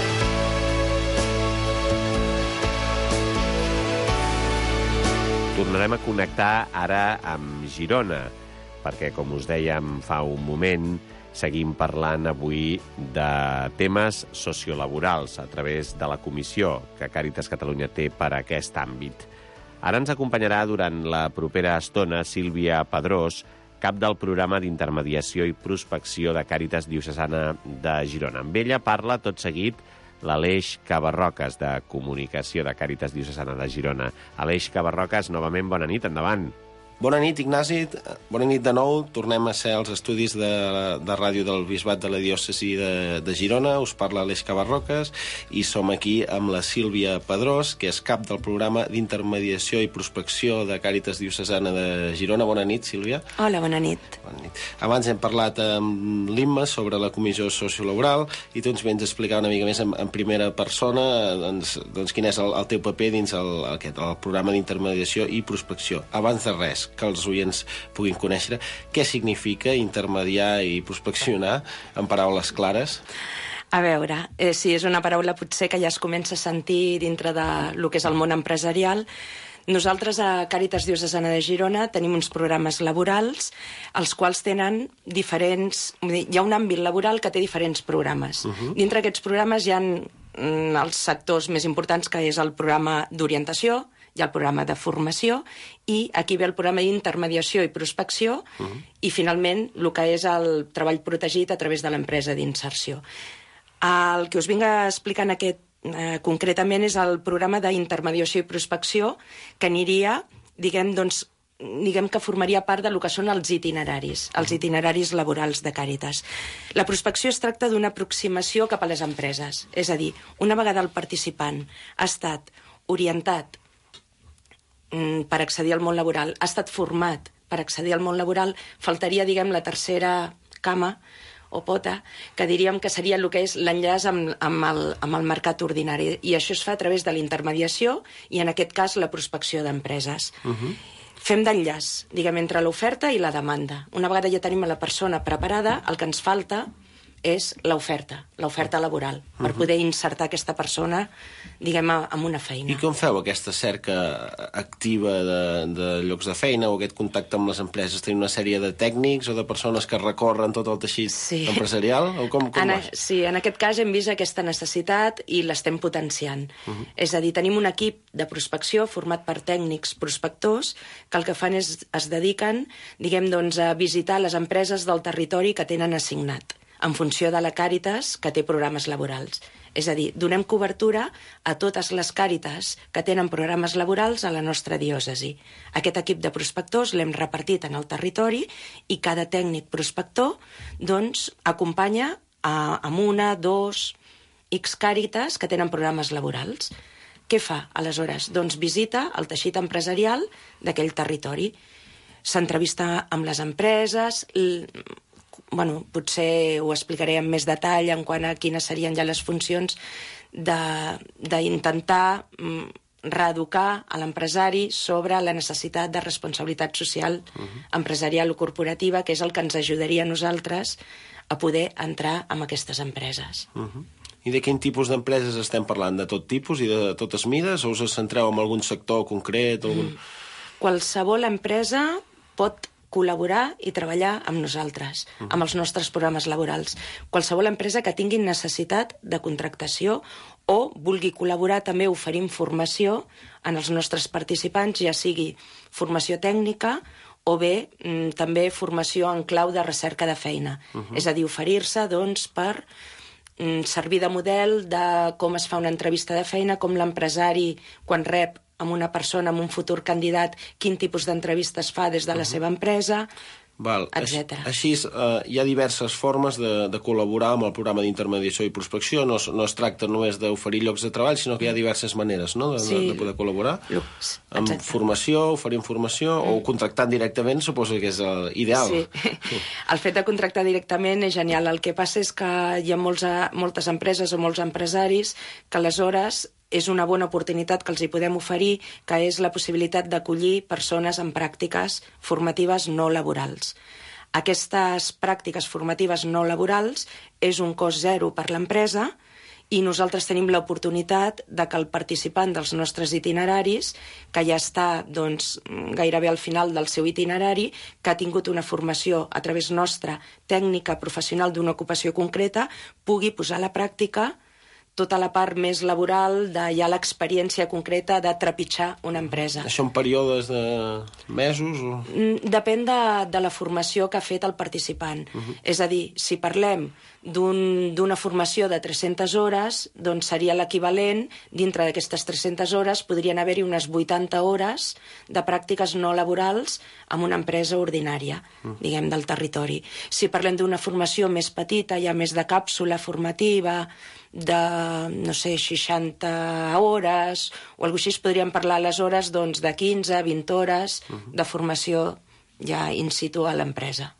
Tornarem a connectar ara amb Girona, perquè, com us dèiem fa un moment, seguim parlant avui de temes sociolaborals a través de la comissió que Càritas Catalunya té per a aquest àmbit. Ara ens acompanyarà durant la propera estona Sílvia Pedrós, cap del programa d'intermediació i prospecció de Càritas Diocesana de Girona. Amb ella parla tot seguit l'Aleix Cabarroques, de Comunicació de Càritas Diocesana de Girona. Aleix Cabarroques, novament, bona nit, endavant. Bona nit, Ignasi. Bona nit de nou. Tornem a ser als estudis de, de ràdio del Bisbat de la Diòcesi de, de Girona. Us parla Aleix Cabarroques i som aquí amb la Sílvia Pedrós, que és cap del programa d'intermediació i prospecció de Càritas Diocesana de Girona. Bona nit, Sílvia. Hola, bona nit. Bona nit. Abans hem parlat amb l'Imma sobre la comissió sociolaboral i tu ens vens a explicar una mica més en, en primera persona doncs, doncs quin és el, el teu paper dins el, aquest, el programa d'intermediació i prospecció. Abans de res, que els oients puguin conèixer què significa intermediar i prospeccionar en paraules clares. A veure, eh, si és una paraula potser que ja es comença a sentir dintre de lo que és el món empresarial. Nosaltres a Càritas Diocesana de Girona tenim uns programes laborals els quals tenen diferents... Hi ha un àmbit laboral que té diferents programes. Uh-huh. Dintre d'aquests programes hi ha mm, els sectors més importants, que és el programa d'orientació, hi ha el programa de formació i aquí ve el programa d'intermediació i prospecció uh-huh. i, finalment, el que és el treball protegit a través de l'empresa d'inserció. El que us vinc a explicar en aquest, eh, concretament és el programa d'intermediació i prospecció que aniria, diguem, doncs, diguem que formaria part del que són els itineraris, els itineraris laborals de Càritas. La prospecció es tracta d'una aproximació cap a les empreses, és a dir, una vegada el participant ha estat orientat per accedir al món laboral, ha estat format per accedir al món laboral, faltaria, diguem, la tercera cama o pota, que diríem que seria el que és l'enllaç amb, amb, el, amb el mercat ordinari. I això es fa a través de la intermediació i, en aquest cas, la prospecció d'empreses. Uh-huh. Fem d'enllaç, diguem, entre l'oferta i la demanda. Una vegada ja tenim a la persona preparada, el que ens falta és l'oferta, l'oferta laboral, per poder insertar aquesta persona, diguem, amb una feina. I com feu aquesta cerca activa de, de llocs de feina o aquest contacte amb les empreses? Teniu una sèrie de tècnics o de persones que recorren tot el teixit sí. empresarial? O com, com en, sí, en aquest cas hem vist aquesta necessitat i l'estem potenciant. Uh-huh. És a dir, tenim un equip de prospecció format per tècnics prospectors que el que fan és es dediquen, diguem, doncs, a visitar les empreses del territori que tenen assignat, en funció de la Càritas que té programes laborals. És a dir, donem cobertura a totes les Càritas que tenen programes laborals a la nostra diòcesi. Aquest equip de prospectors l'hem repartit en el territori i cada tècnic prospector doncs, acompanya a, amb una, dos, X Càritas que tenen programes laborals. Què fa, aleshores? Doncs visita el teixit empresarial d'aquell territori. S'entrevista amb les empreses, bueno, potser ho explicaré amb més detall en quant a quines serien ja les funcions d'intentar reeducar a l'empresari sobre la necessitat de responsabilitat social uh-huh. empresarial o corporativa, que és el que ens ajudaria a nosaltres a poder entrar en aquestes empreses. Uh-huh. I de quin tipus d'empreses estem parlant? De tot tipus i de totes mides? O us centreu en algun sector concret? Algun... Qualsevol empresa pot col·laborar i treballar amb nosaltres, uh-huh. amb els nostres programes laborals. Qualsevol empresa que tingui necessitat de contractació o vulgui col·laborar també oferim formació en els nostres participants, ja sigui formació tècnica o bé mm, també formació en clau de recerca de feina. Uh-huh. És a dir, oferir-se doncs, per mm, servir de model de com es fa una entrevista de feina, com l'empresari, quan rep amb una persona, amb un futur candidat, quin tipus d'entrevista es fa des de la uh-huh. seva empresa, Val. etcètera. Així, eh, hi ha diverses formes de, de col·laborar amb el programa d'intermediació i prospecció. No, no es tracta només d'oferir llocs de treball, sinó que hi ha diverses maneres, no?, de, sí. de poder col·laborar. Lux, amb formació, oferir formació, mm. o contractant directament, suposo que és uh, ideal. Sí. El fet de contractar directament és genial. El que passa és que hi ha molts, moltes empreses o molts empresaris que aleshores és una bona oportunitat que els hi podem oferir, que és la possibilitat d'acollir persones en pràctiques formatives no laborals. Aquestes pràctiques formatives no laborals és un cost zero per l'empresa i nosaltres tenim l'oportunitat de que el participant dels nostres itineraris, que ja està doncs, gairebé al final del seu itinerari, que ha tingut una formació a través nostra, tècnica, professional d'una ocupació concreta, pugui posar a la pràctica tota la part més laboral de ja l'experiència concreta de trepitjar una empresa. Això en períodes de mesos? O... Depèn de, de la formació que ha fet el participant. Uh-huh. És a dir, si parlem d'una un, formació de tres-centes hores, doncs seria l'equivalent, dintre d'aquestes tres-centes hores, podrien haver-hi unes vuitanta hores de pràctiques no laborals en una empresa ordinària, uh-huh. diguem, del territori. Si parlem d'una formació més petita, ja més de càpsula formativa, de, no sé, seixanta hores o alguna cosa així, podríem parlar aleshores doncs, de quinze a vint hores de formació ja in situ a l'empresa.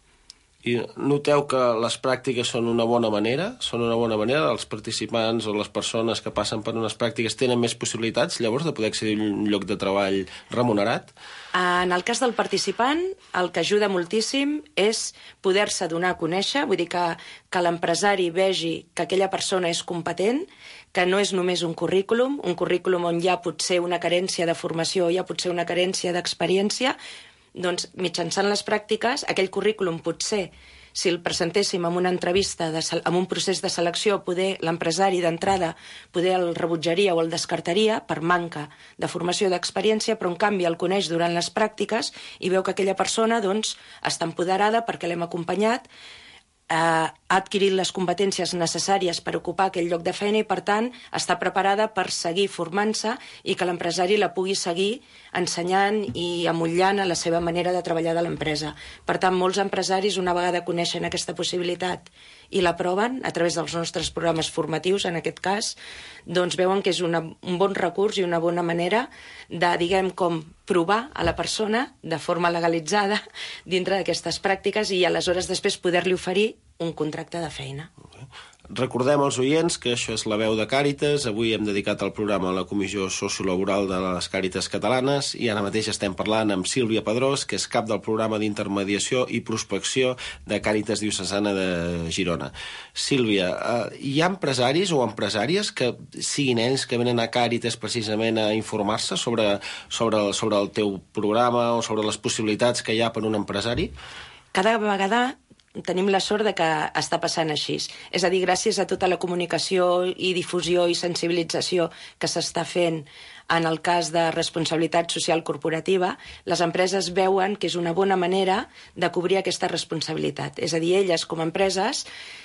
I noteu que les pràctiques són una bona manera? Són una bona manera? Els participants o les persones que passen per unes pràctiques tenen més possibilitats, llavors, de poder accedir a un lloc de treball remunerat? En el cas del participant, el que ajuda moltíssim és poder-se donar a conèixer, vull dir que, que l'empresari vegi que aquella persona és competent, que no és només un currículum, un currículum on hi ha potser una carència de formació, hi ha potser una carència d'experiència, doncs mitjançant les pràctiques, aquell currículum potser, si el presentéssim en una entrevista, de, en un procés de selecció, poder l'empresari d'entrada poder el rebutjaria o el descartaria per manca de formació d'experiència, però en canvi el coneix durant les pràctiques i veu que aquella persona doncs, està empoderada perquè l'hem acompanyat, eh, ha adquirit les competències necessàries per ocupar aquell lloc de feina i, per tant, està preparada per seguir formant-se i que l'empresari la pugui seguir ensenyant i amollant a la seva manera de treballar de l'empresa. Per tant, molts empresaris, una vegada coneixen aquesta possibilitat i l'aproven a través dels nostres programes formatius, en aquest cas, doncs veuen que és una, un bon recurs i una bona manera de, diguem, com provar a la persona de forma legalitzada dintre d'aquestes pràctiques i aleshores després poder-li oferir un contracte de feina. Recordem als oients que això és La Veu de Càritas. Avui hem dedicat el programa a la Comissió Sociolaboral de les Càritas Catalanes i ara mateix estem parlant amb Sílvia Pedrós, que és cap del programa d'intermediació i prospecció de Càritas Diocesana de Girona. Sílvia, eh, hi ha empresaris o empresàries que siguin ells que venen a Càritas precisament a informar-se sobre, sobre, sobre el teu programa o sobre les possibilitats que hi ha per un empresari? Cada vegada tenim la sort de que està passant així. És a dir, gràcies a tota la comunicació i difusió i sensibilització que s'està fent en el cas de responsabilitat social corporativa, les empreses veuen que és una bona manera de cobrir aquesta responsabilitat. És a dir, elles com a empreses,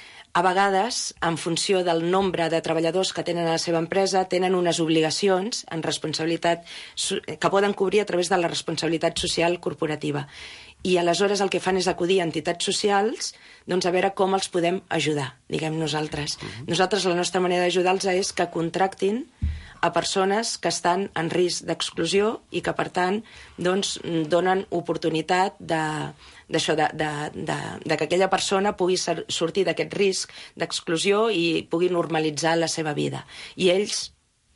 a vegades, en funció del nombre de treballadors que tenen a la seva empresa, tenen unes obligacions en responsabilitat que poden cobrir a través de la responsabilitat social corporativa. I aleshores el que fan és acudir a entitats socials doncs, a veure com els podem ajudar, diguem nosaltres. Uh-huh. Nosaltres, la nostra manera d'ajudar-los és que contractin a persones que estan en risc d'exclusió i que, per tant, doncs, donen oportunitat de, d'això, de, de, de, de que aquella persona pugui ser, sortir d'aquest risc d'exclusió i pugui normalitzar la seva vida. I ells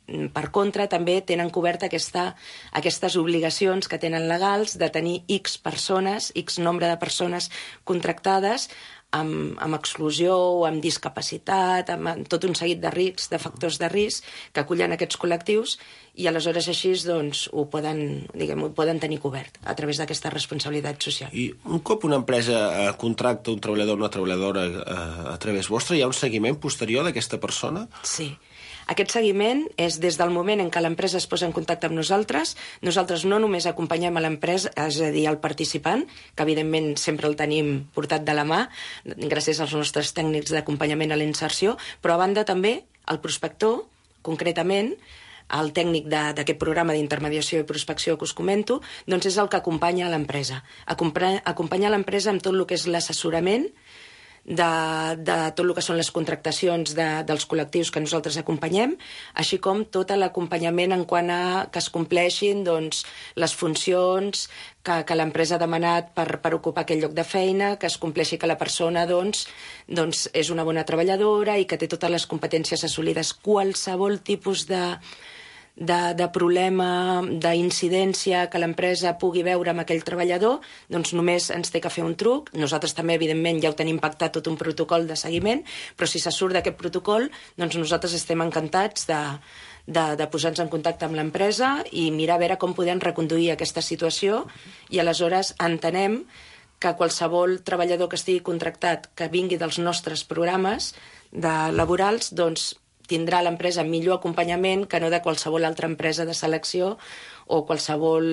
per contra, també tenen coberta aquesta, aquestes obligacions que tenen legals de tenir X persones, X nombre de persones contractades amb, amb exclusió o amb discapacitat, amb, amb tot un seguit de riscs, de factors de risc que acullen aquests col·lectius i aleshores així doncs, ho, poden, diguem, ho poden tenir cobert a través d'aquesta responsabilitat social. I un cop una empresa eh, contracta un treballador o una treballadora eh, a través vostre, hi ha un seguiment posterior d'aquesta persona? Sí. Aquest seguiment és des del moment en què l'empresa es posa en contacte amb nosaltres. Nosaltres no només acompanyem a l'empresa, és a dir, al participant, que evidentment sempre el tenim portat de la mà, gràcies als nostres tècnics d'acompanyament a la inserció, però a banda també el prospector, concretament, el tècnic d'aquest programa d'intermediació i prospecció que us comento, doncs és el que acompanya a l'empresa. Acompanya l'empresa amb tot el que és l'assessorament, De, de tot el que són les contractacions de, dels col·lectius que nosaltres acompanyem, així com tot l'acompanyament en quant a que es compleixin doncs, les funcions que, que l'empresa ha demanat per, per ocupar aquell lloc de feina, que es compleixi que la persona doncs, doncs, és una bona treballadora i que té totes les competències assolides. Qualsevol tipus de... De, de problema, d'incidència que l'empresa pugui veure amb aquell treballador, doncs només ens té que fer un truc. Nosaltres també, evidentment, ja ho tenim pactat tot un protocol de seguiment, però si se surt d'aquest protocol, doncs nosaltres estem encantats de, de, de posar-nos en contacte amb l'empresa i mirar a veure com podem reconduir aquesta situació i aleshores entenem que qualsevol treballador que estigui contractat que vingui dels nostres programes de laborals, doncs tindrà l'empresa millor acompanyament que no de qualsevol altra empresa de selecció o qualsevol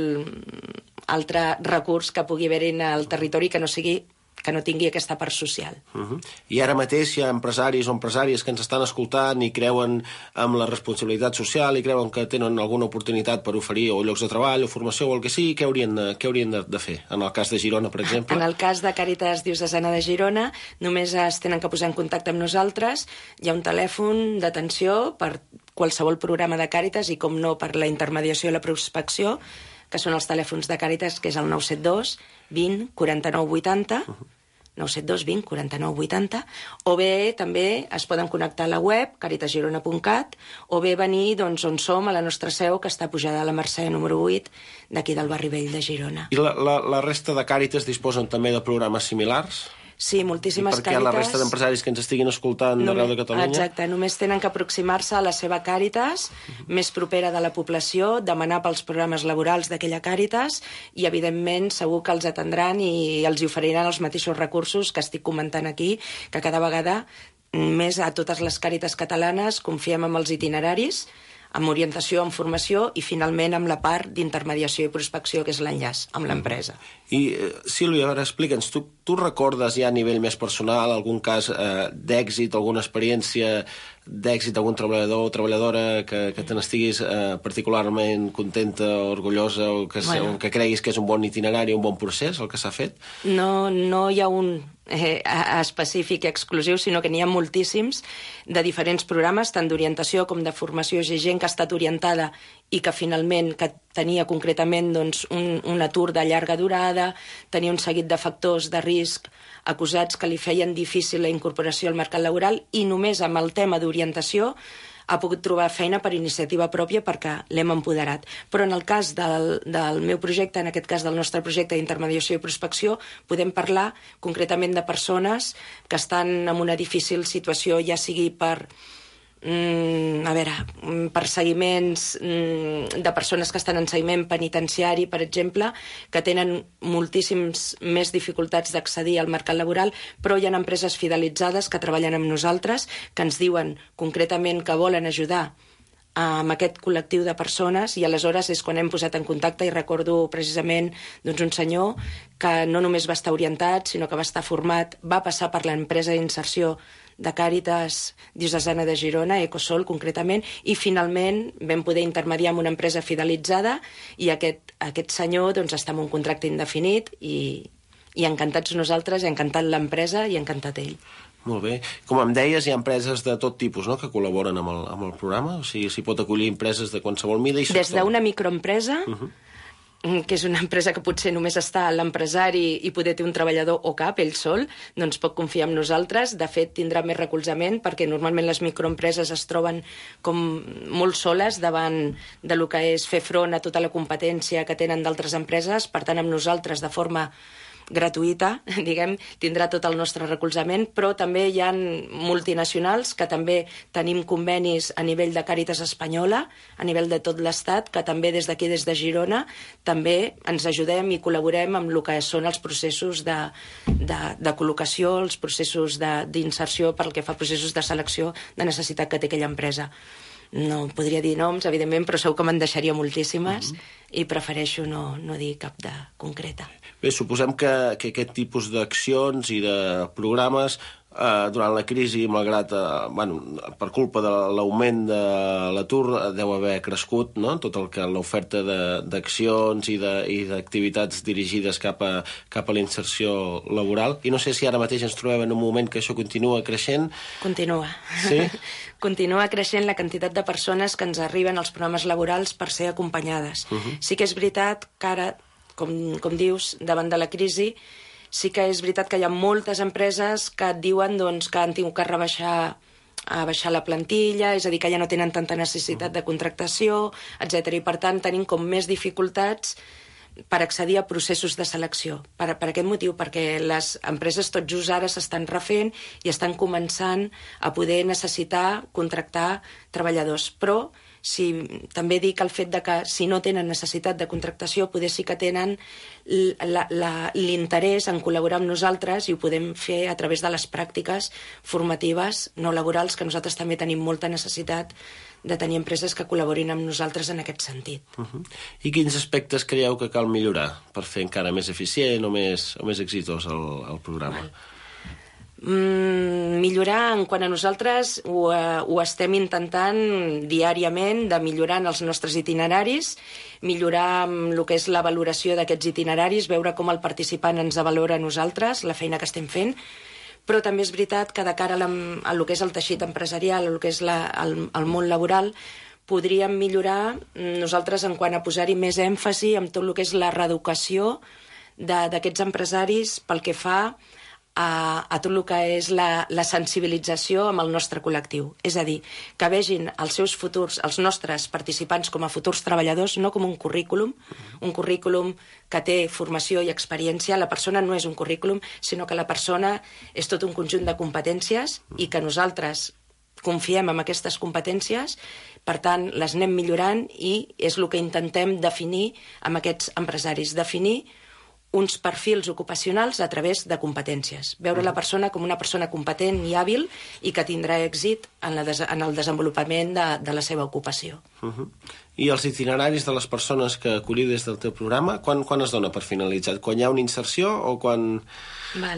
altre recurs que pugui haver-hi al territori que no sigui que no tingui aquesta part social. Uh-huh. I ara mateix hi ha empresaris o empresàries que ens estan escoltant i creuen en la responsabilitat social i creuen que tenen alguna oportunitat per oferir o llocs de treball o formació o el que sigui, què haurien, de, què haurien de, de fer? En el cas de Girona, per exemple? En el cas de Càritas Diocesana de Girona, només es tenen que posar en contacte amb nosaltres. Hi ha un telèfon d'atenció per qualsevol programa de Càritas i, com no, per la intermediació i la prospecció, que són els telèfons de Càritas, que és el nou set dos vint quaranta-nou vuitanta, nou set dos vint quaranta-nou vuitanta, o bé també es poden connectar a la web, caritasgirona punt cat, o bé venir doncs, on som, a la nostra seu, que està pujada a la Mercè número vuit, d'aquí del barri vell de Girona. I la, la, la resta de Càritas disposen també de programes similars? Sí, moltíssimes Càritas. I perquè Càritas... la resta d'empresaris que ens estiguin escoltant només, d'arreu de Catalunya... Exacte, només tenen que aproximar-se a la seva Càritas, uh-huh. més propera de la població, demanar pels programes laborals d'aquella Càritas i, evidentment, segur que els atendran i els hi oferiran els mateixos recursos que estic comentant aquí, que cada vegada més a totes les Càritas catalanes confiem en els itineraris, amb orientació, amb formació i, finalment, amb la part d'intermediació i prospecció, que és l'enllaç amb l'empresa. I, eh, Sílvia, ara explica'ns, tu, tu recordes ja a nivell més personal algun cas eh, d'èxit, alguna experiència d'èxit d'algun treballador o treballadora que, que te n'estiguis eh, particularment contenta, orgullosa o que, bueno. o que creguis que és un bon itinerari, un bon procés, el que s'ha fet? No, no hi ha un eh, específic i exclusiu, sinó que n'hi ha moltíssims de diferents programes, tant d'orientació com de formació. Hi ha gent que ha estat orientada i que finalment que tenia concretament doncs, un, un atur de llarga durada, tenia un seguit de factors de risc acusats que li feien difícil la incorporació al mercat laboral i només amb el tema d'orientació ha pogut trobar feina per iniciativa pròpia perquè l'hem empoderat. Però en el cas del, del meu projecte, en aquest cas del nostre projecte d'intermediació i prospecció, podem parlar concretament de persones que estan en una difícil situació, ja sigui per... Mm, a veure, perseguiments mm, de persones que estan en seguiment penitenciari, per exemple, que tenen moltíssims més dificultats d'accedir al mercat laboral, però hi ha empreses fidelitzades que treballen amb nosaltres, que ens diuen concretament que volen ajudar amb aquest col·lectiu de persones i aleshores és quan hem posat en contacte i recordo precisament doncs, un senyor que no només va estar orientat, sinó que va estar format, va passar per l'empresa d'inserció de Càritas Diocesana de Girona, Ecosol concretament, i finalment vam poder intermediar amb una empresa fidelitzada i aquest, aquest senyor doncs, està amb un contracte indefinit i, i encantats nosaltres, i encantat l'empresa i encantat ell. Molt bé. Com em deies, hi ha empreses de tot tipus, no?, que col·laboren amb el, amb el programa? O sigui, s'hi pot acollir empreses de qualsevol mida i sector? Des d'una microempresa, uh-huh. que és una empresa que potser només està l'empresari i poder té un treballador o cap, ell sol, doncs pot confiar en nosaltres. De fet, tindrà més recolzament perquè normalment les microempreses es troben com molt soles davant de lo que és fer front a tota la competència que tenen d'altres empreses. Per tant, amb nosaltres, de forma gratuïta, diguem, tindrà tot el nostre recolzament, però també hi ha multinacionals que també tenim convenis a nivell de Càritas Espanyola, a nivell de tot l'Estat, que també des d'aquí, des de Girona, també ens ajudem i col·laborem amb el que són els processos de, de, de col·locació, els processos d'inserció pel que fa a processos de selecció de necessitat que té aquella empresa. No podria dir noms, evidentment, però segur que me'n deixaria moltíssimes mm-hmm. i prefereixo no, no dir cap de concreta. Bé, suposem que, que aquest tipus d'accions i de programes eh, durant la crisi, malgrat, eh, bueno, per culpa de l'augment de l'atur, deu haver crescut, no?, tot el que l'oferta d'accions i d'activitats dirigides cap a, cap a la inserció laboral. I no sé si ara mateix ens trobem en un moment que això continua creixent. Continua. Sí? Continua creixent la quantitat de persones que ens arriben als programes laborals per ser acompanyades. Uh-huh. Sí que és veritat que ara, com, com dius, davant de la crisi, sí que és veritat que hi ha moltes empreses que et diuen doncs, que han tingut que rebaixar a baixar la plantilla, és a dir, que ja no tenen tanta necessitat de contractació, etcètera. I per tant tenim com més dificultats per accedir a processos de selecció. Per, per aquest motiu, perquè les empreses tot just ara s'estan refent i estan començant a poder necessitar contractar treballadors. Però si, també dic el fet de que si no tenen necessitat de contractació, poder sí que tenen l'interès en col·laborar amb nosaltres i ho podem fer a través de les pràctiques formatives no laborals, que nosaltres també tenim molta necessitat de tenir empreses que col·laborin amb nosaltres en aquest sentit. Uh-huh. I quins aspectes creieu que cal millorar per fer encara més eficient o més, o més exitós el, el programa? Mm, millorar, en quant a nosaltres, ho, ho estem intentant diàriament de millorar en els nostres itineraris, millorar amb el que és la valoració d'aquests itineraris, veure com el participant ens avalora a nosaltres, la feina que estem fent, però també és veritat que de cara a, la, a lo que és el teixit empresarial, a lo que és la, el, el món laboral, podríem millorar nosaltres en quant a posar-hi més èmfasi en tot el que és la reeducació d'aquests empresaris pel que fa a, a tot el que és la, la sensibilització amb el nostre col·lectiu. És a dir, que vegin els seus futurs, els nostres participants com a futurs treballadors, no com un currículum, un currículum que té formació i experiència. La persona no és un currículum, sinó que la persona és tot un conjunt de competències i que nosaltres confiem en aquestes competències, per tant, les anem millorant i és el que intentem definir amb aquests empresaris, definir uns perfils ocupacionals a través de competències. Veure la persona com una persona competent i hàbil i que tindrà èxit en, la des en el desenvolupament de, de la seva ocupació. Uh-huh. I els itineraris de les persones que acolliu des del teu programa, quan, quan es dona per finalitzat? Quan hi ha una inserció o quan... Val.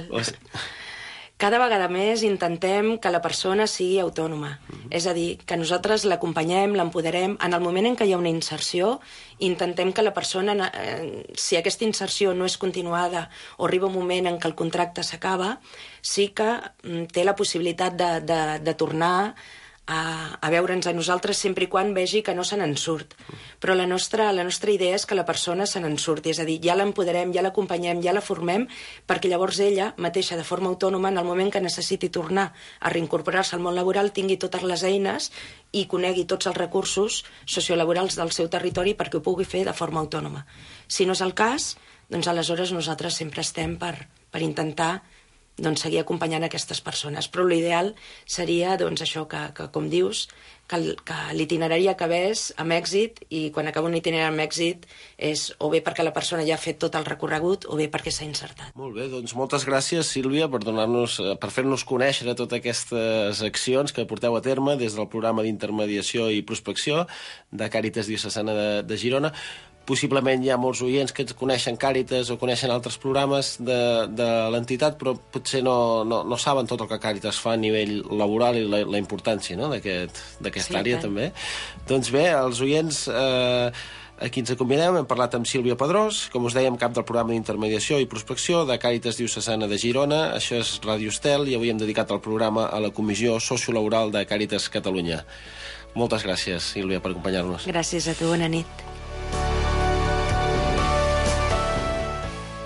Cada vegada més intentem que la persona sigui autònoma. Mm-hmm. És a dir, que nosaltres l'acompanyem, l'empoderem. En el moment en què hi ha una inserció, intentem que la persona, eh, si aquesta inserció no és continuada o arriba un moment en què el contracte s'acaba, sí que mm, té la possibilitat de, de, de tornar a, a veure'ns a nosaltres sempre i quan vegi que no se n'en surt. Però la nostra, la nostra idea és que la persona se n'en surti, és a dir, ja l'empoderem, ja l'acompanyem, ja la formem, perquè llavors ella mateixa, de forma autònoma, en el moment que necessiti tornar a reincorporar-se al món laboral, tingui totes les eines i conegui tots els recursos sociolaborals del seu territori perquè ho pugui fer de forma autònoma. Si no és el cas, doncs aleshores nosaltres sempre estem per, per intentar doncs, seguir acompanyant aquestes persones. Però l'ideal seria, doncs, això que, que com dius, que, que l'itinerari acabés amb èxit i quan acaba un itinerari amb èxit és o bé perquè la persona ja ha fet tot el recorregut o bé perquè s'ha insertat. Molt bé, doncs moltes gràcies, Sílvia, per donar-nos, per fer-nos conèixer totes aquestes accions que porteu a terme des del programa d'intermediació i prospecció de Càritas Diocesana de, de Girona. Possiblement hi ha molts oients que coneixen Càritas o coneixen altres programes de, de l'entitat, però potser no, no, no saben tot el que Càritas fa a nivell laboral i la, la importància, no?, d'aquesta aquest, àrea, tant. També. Doncs bé, els oients eh, a qui ens acompanyem hem parlat amb Sílvia Pedrós, com us dèiem, cap del programa d'intermediació i prospecció de Càritas Diocesana de Girona. Això és Ràdio Estel i avui hem dedicat el programa a la Comissió Sociolaboral de Càritas Catalunya. Moltes gràcies, Sílvia, per acompanyar-nos. Gràcies a tu, bona nit.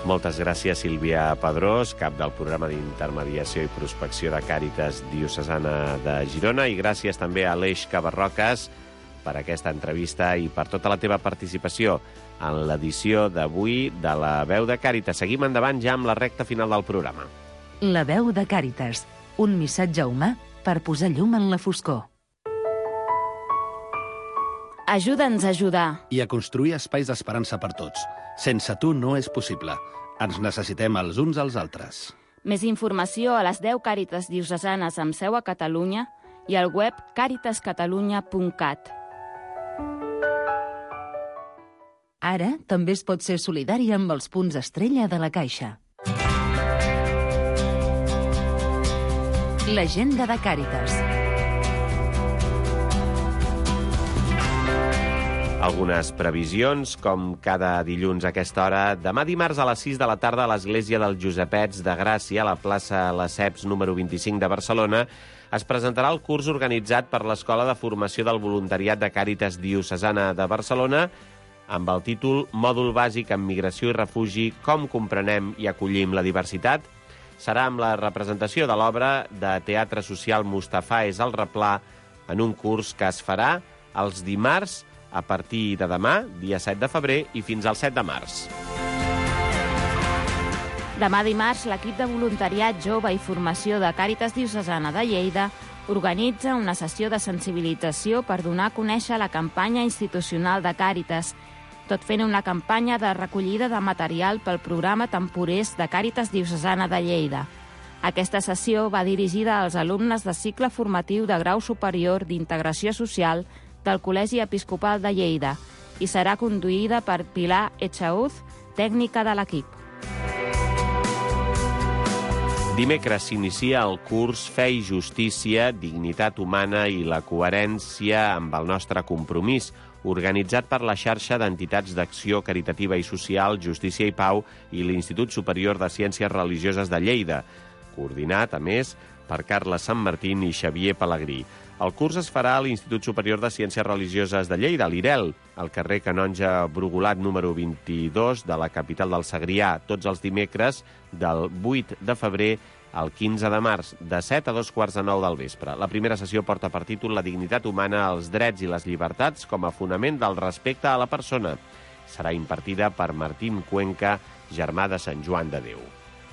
Moltes gràcies, Sílvia Pedrós, cap del programa d'intermediació i prospecció de Càritas Diocesana de Girona, i gràcies també a Aleix Cabarroques per aquesta entrevista i per tota la teva participació en l'edició d'avui de La Veu de Càritas. Seguim endavant ja amb la recta final del programa. La Veu de Càritas, un missatge humà per posar llum en la foscor. Ajuda'ns a ajudar. I a construir espais d'esperança per tots. Sense tu no és possible. Ens necessitem els uns als altres. Més informació a les deu Càritas diocesanes amb seu a Catalunya i al web càritas catalunya punt cat. Ara també es pot ser solidari amb els punts estrella de la Caixa. L'agenda de Càritas. Algunes previsions, com cada dilluns a aquesta hora. Demà dimarts a les sis de la tarda a l'Església dels Josepets de Gràcia, a la plaça Lesseps número vint-i-cinc de Barcelona, es presentarà el curs organitzat per l'Escola de Formació del Voluntariat de Càritas Diocesana de Barcelona amb el títol Mòdul bàsic en migració i refugi, com comprenem i acollim la diversitat. Serà amb la representació de l'obra de teatre social Mustafà és el replà, en un curs que es farà els dimarts a partir de demà, dia set de febrer, i fins al set de març. Demà dimarts, l'equip de voluntariat jove i formació de Càritas Diocesana de Lleida organitza una sessió de sensibilització per donar a conèixer la campanya institucional de Càritas, tot fent una campanya de recollida de material pel programa Temporers de Càritas Diocesana de Lleida. Aquesta sessió va dirigida als alumnes de cicle formatiu de grau superior d'integració social del Col·legi Episcopal de Lleida i serà conduïda per Pilar Echauz, tècnica de l'equip. Dimecres s'inicia el curs Fe i Justícia, Dignitat Humana i la Coherència amb el nostre compromís, organitzat per la xarxa d'entitats d'acció caritativa i social Justícia i Pau i l'Institut Superior de Ciències Religioses de Lleida, coordinat, a més, per Carles Sant Martín i Xavier Pellegrí. El curs es farà a l'Institut Superior de Ciències Religioses de Lleida, l'I R E L, al carrer Canonge Brugulat número vint-i-dos de la capital del Segrià, tots els dimecres del vuit de febrer al quinze de març, de set a dos quarts de nou del vespre. La primera sessió porta per títol La dignitat humana, els drets i les llibertats com a fonament del respecte a la persona. Serà impartida per Martín Cuenca, germà de Sant Joan de Déu.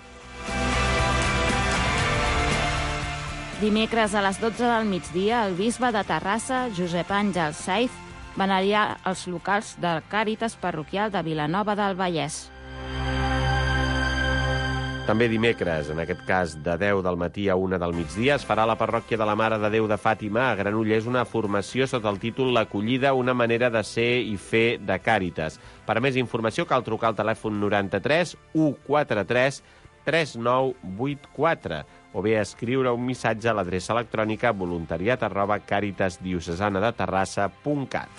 Dimecres a les dotze del migdia, el bisbe de Terrassa, Josep Àngel Saiz, venerià els locals de Càritas parroquial de Vilanova del Vallès. També dimecres, en aquest cas de deu del matí a una del migdia, es farà a la parròquia de la Mare de Déu de Fàtima a Granollers una formació sota el títol L'acollida, una manera de ser i fer de Càritas. Per a més informació cal trucar al telèfon noranta-tres u quaranta-tres tres nou vuit quatre o bé escriure un missatge a l'adreça electrònica voluntariat arroba càritasdiocesanedeterrassa punt cat.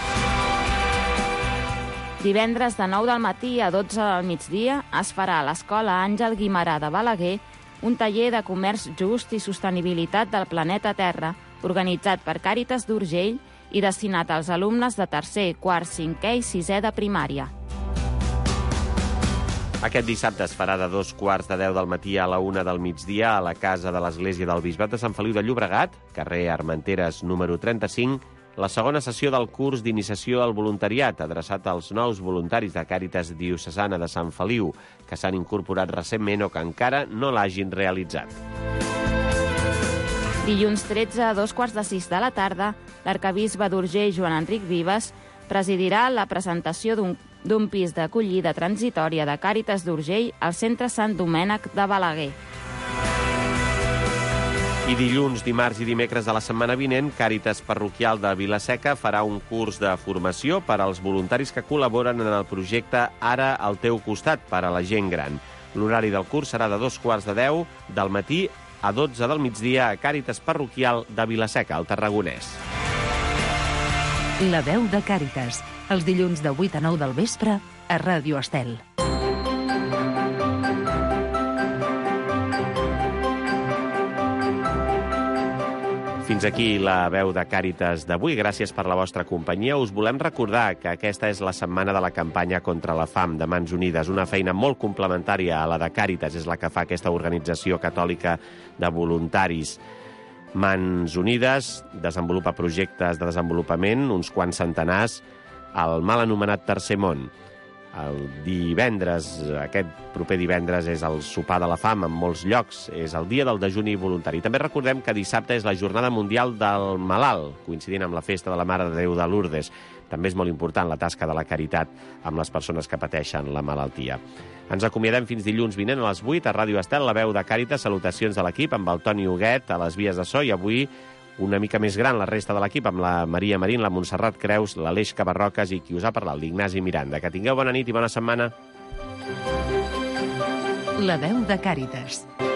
Divendres de nou del matí a dotze del migdia es farà a l'Escola Àngel Guimerà de Balaguer un taller de comerç just i sostenibilitat del planeta Terra, organitzat per Càritas d'Urgell i destinat als alumnes de tercer, quart, cinquè i sisè de primària. Aquest dissabte es farà de dos quarts de deu del matí a la una del migdia a la casa de l'Església del Bisbat de Sant Feliu de Llobregat, carrer Armenteres número trenta-cinc, la segona sessió del curs d'iniciació al voluntariat, adreçat als nous voluntaris de Càritas Diocesana de Sant Feliu, que s'han incorporat recentment o que encara no l'hagin realitzat. Dilluns tretze a dos quarts de sis de la tarda, l'arcabisbe d'Urgell, Joan Enric Vives, presidirà la presentació d'un d'un pis d'acollida transitòria de Càritas d'Urgell al centre Sant Domènec de Balaguer. I dilluns, dimarts i dimecres de la setmana vinent, Càritas Parroquial de Vila-seca farà un curs de formació per als voluntaris que col·laboren en el projecte Ara al teu costat per a la gent gran. L'horari del curs serà de dos quarts de deu del matí a dotze del migdia a Càritas Parroquial de Vila-seca, al Tarragonès. La veu de Càritas, els dilluns de vuit a nou del vespre a Ràdio Estel. Fins aquí la veu de Càritas d'avui. Gràcies per la vostra companyia. Us volem recordar que aquesta és la setmana de la campanya contra la fam de Mans Unides, una feina molt complementària a la de Càritas, és la que fa aquesta organització catòlica de voluntaris. Mans Unides desenvolupa projectes de desenvolupament, uns quants centenars, al mal anomenat Tercer Món. El divendres, aquest proper divendres, és el sopar de la fam en molts llocs. És el dia del dejuni voluntari. També recordem que dissabte és la Jornada Mundial del Malalt, coincidint amb la festa de la Mare de Déu de Lourdes. També és molt important la tasca de la caritat amb les persones que pateixen la malaltia. Ens acomiadem fins dilluns vinent a les vuit a Ràdio Estel, la veu de Càritas. Salutacions a l'equip, amb el Toni Huguet a les vies de so, i avui una mica més gran la resta de l'equip, amb la Maria Marín, la Montserrat Creus, l'Aleix Cabarroques i qui us ha parlat, l'Ignasi Miranda. Que tingueu bona nit i bona setmana. La veu de Càritas.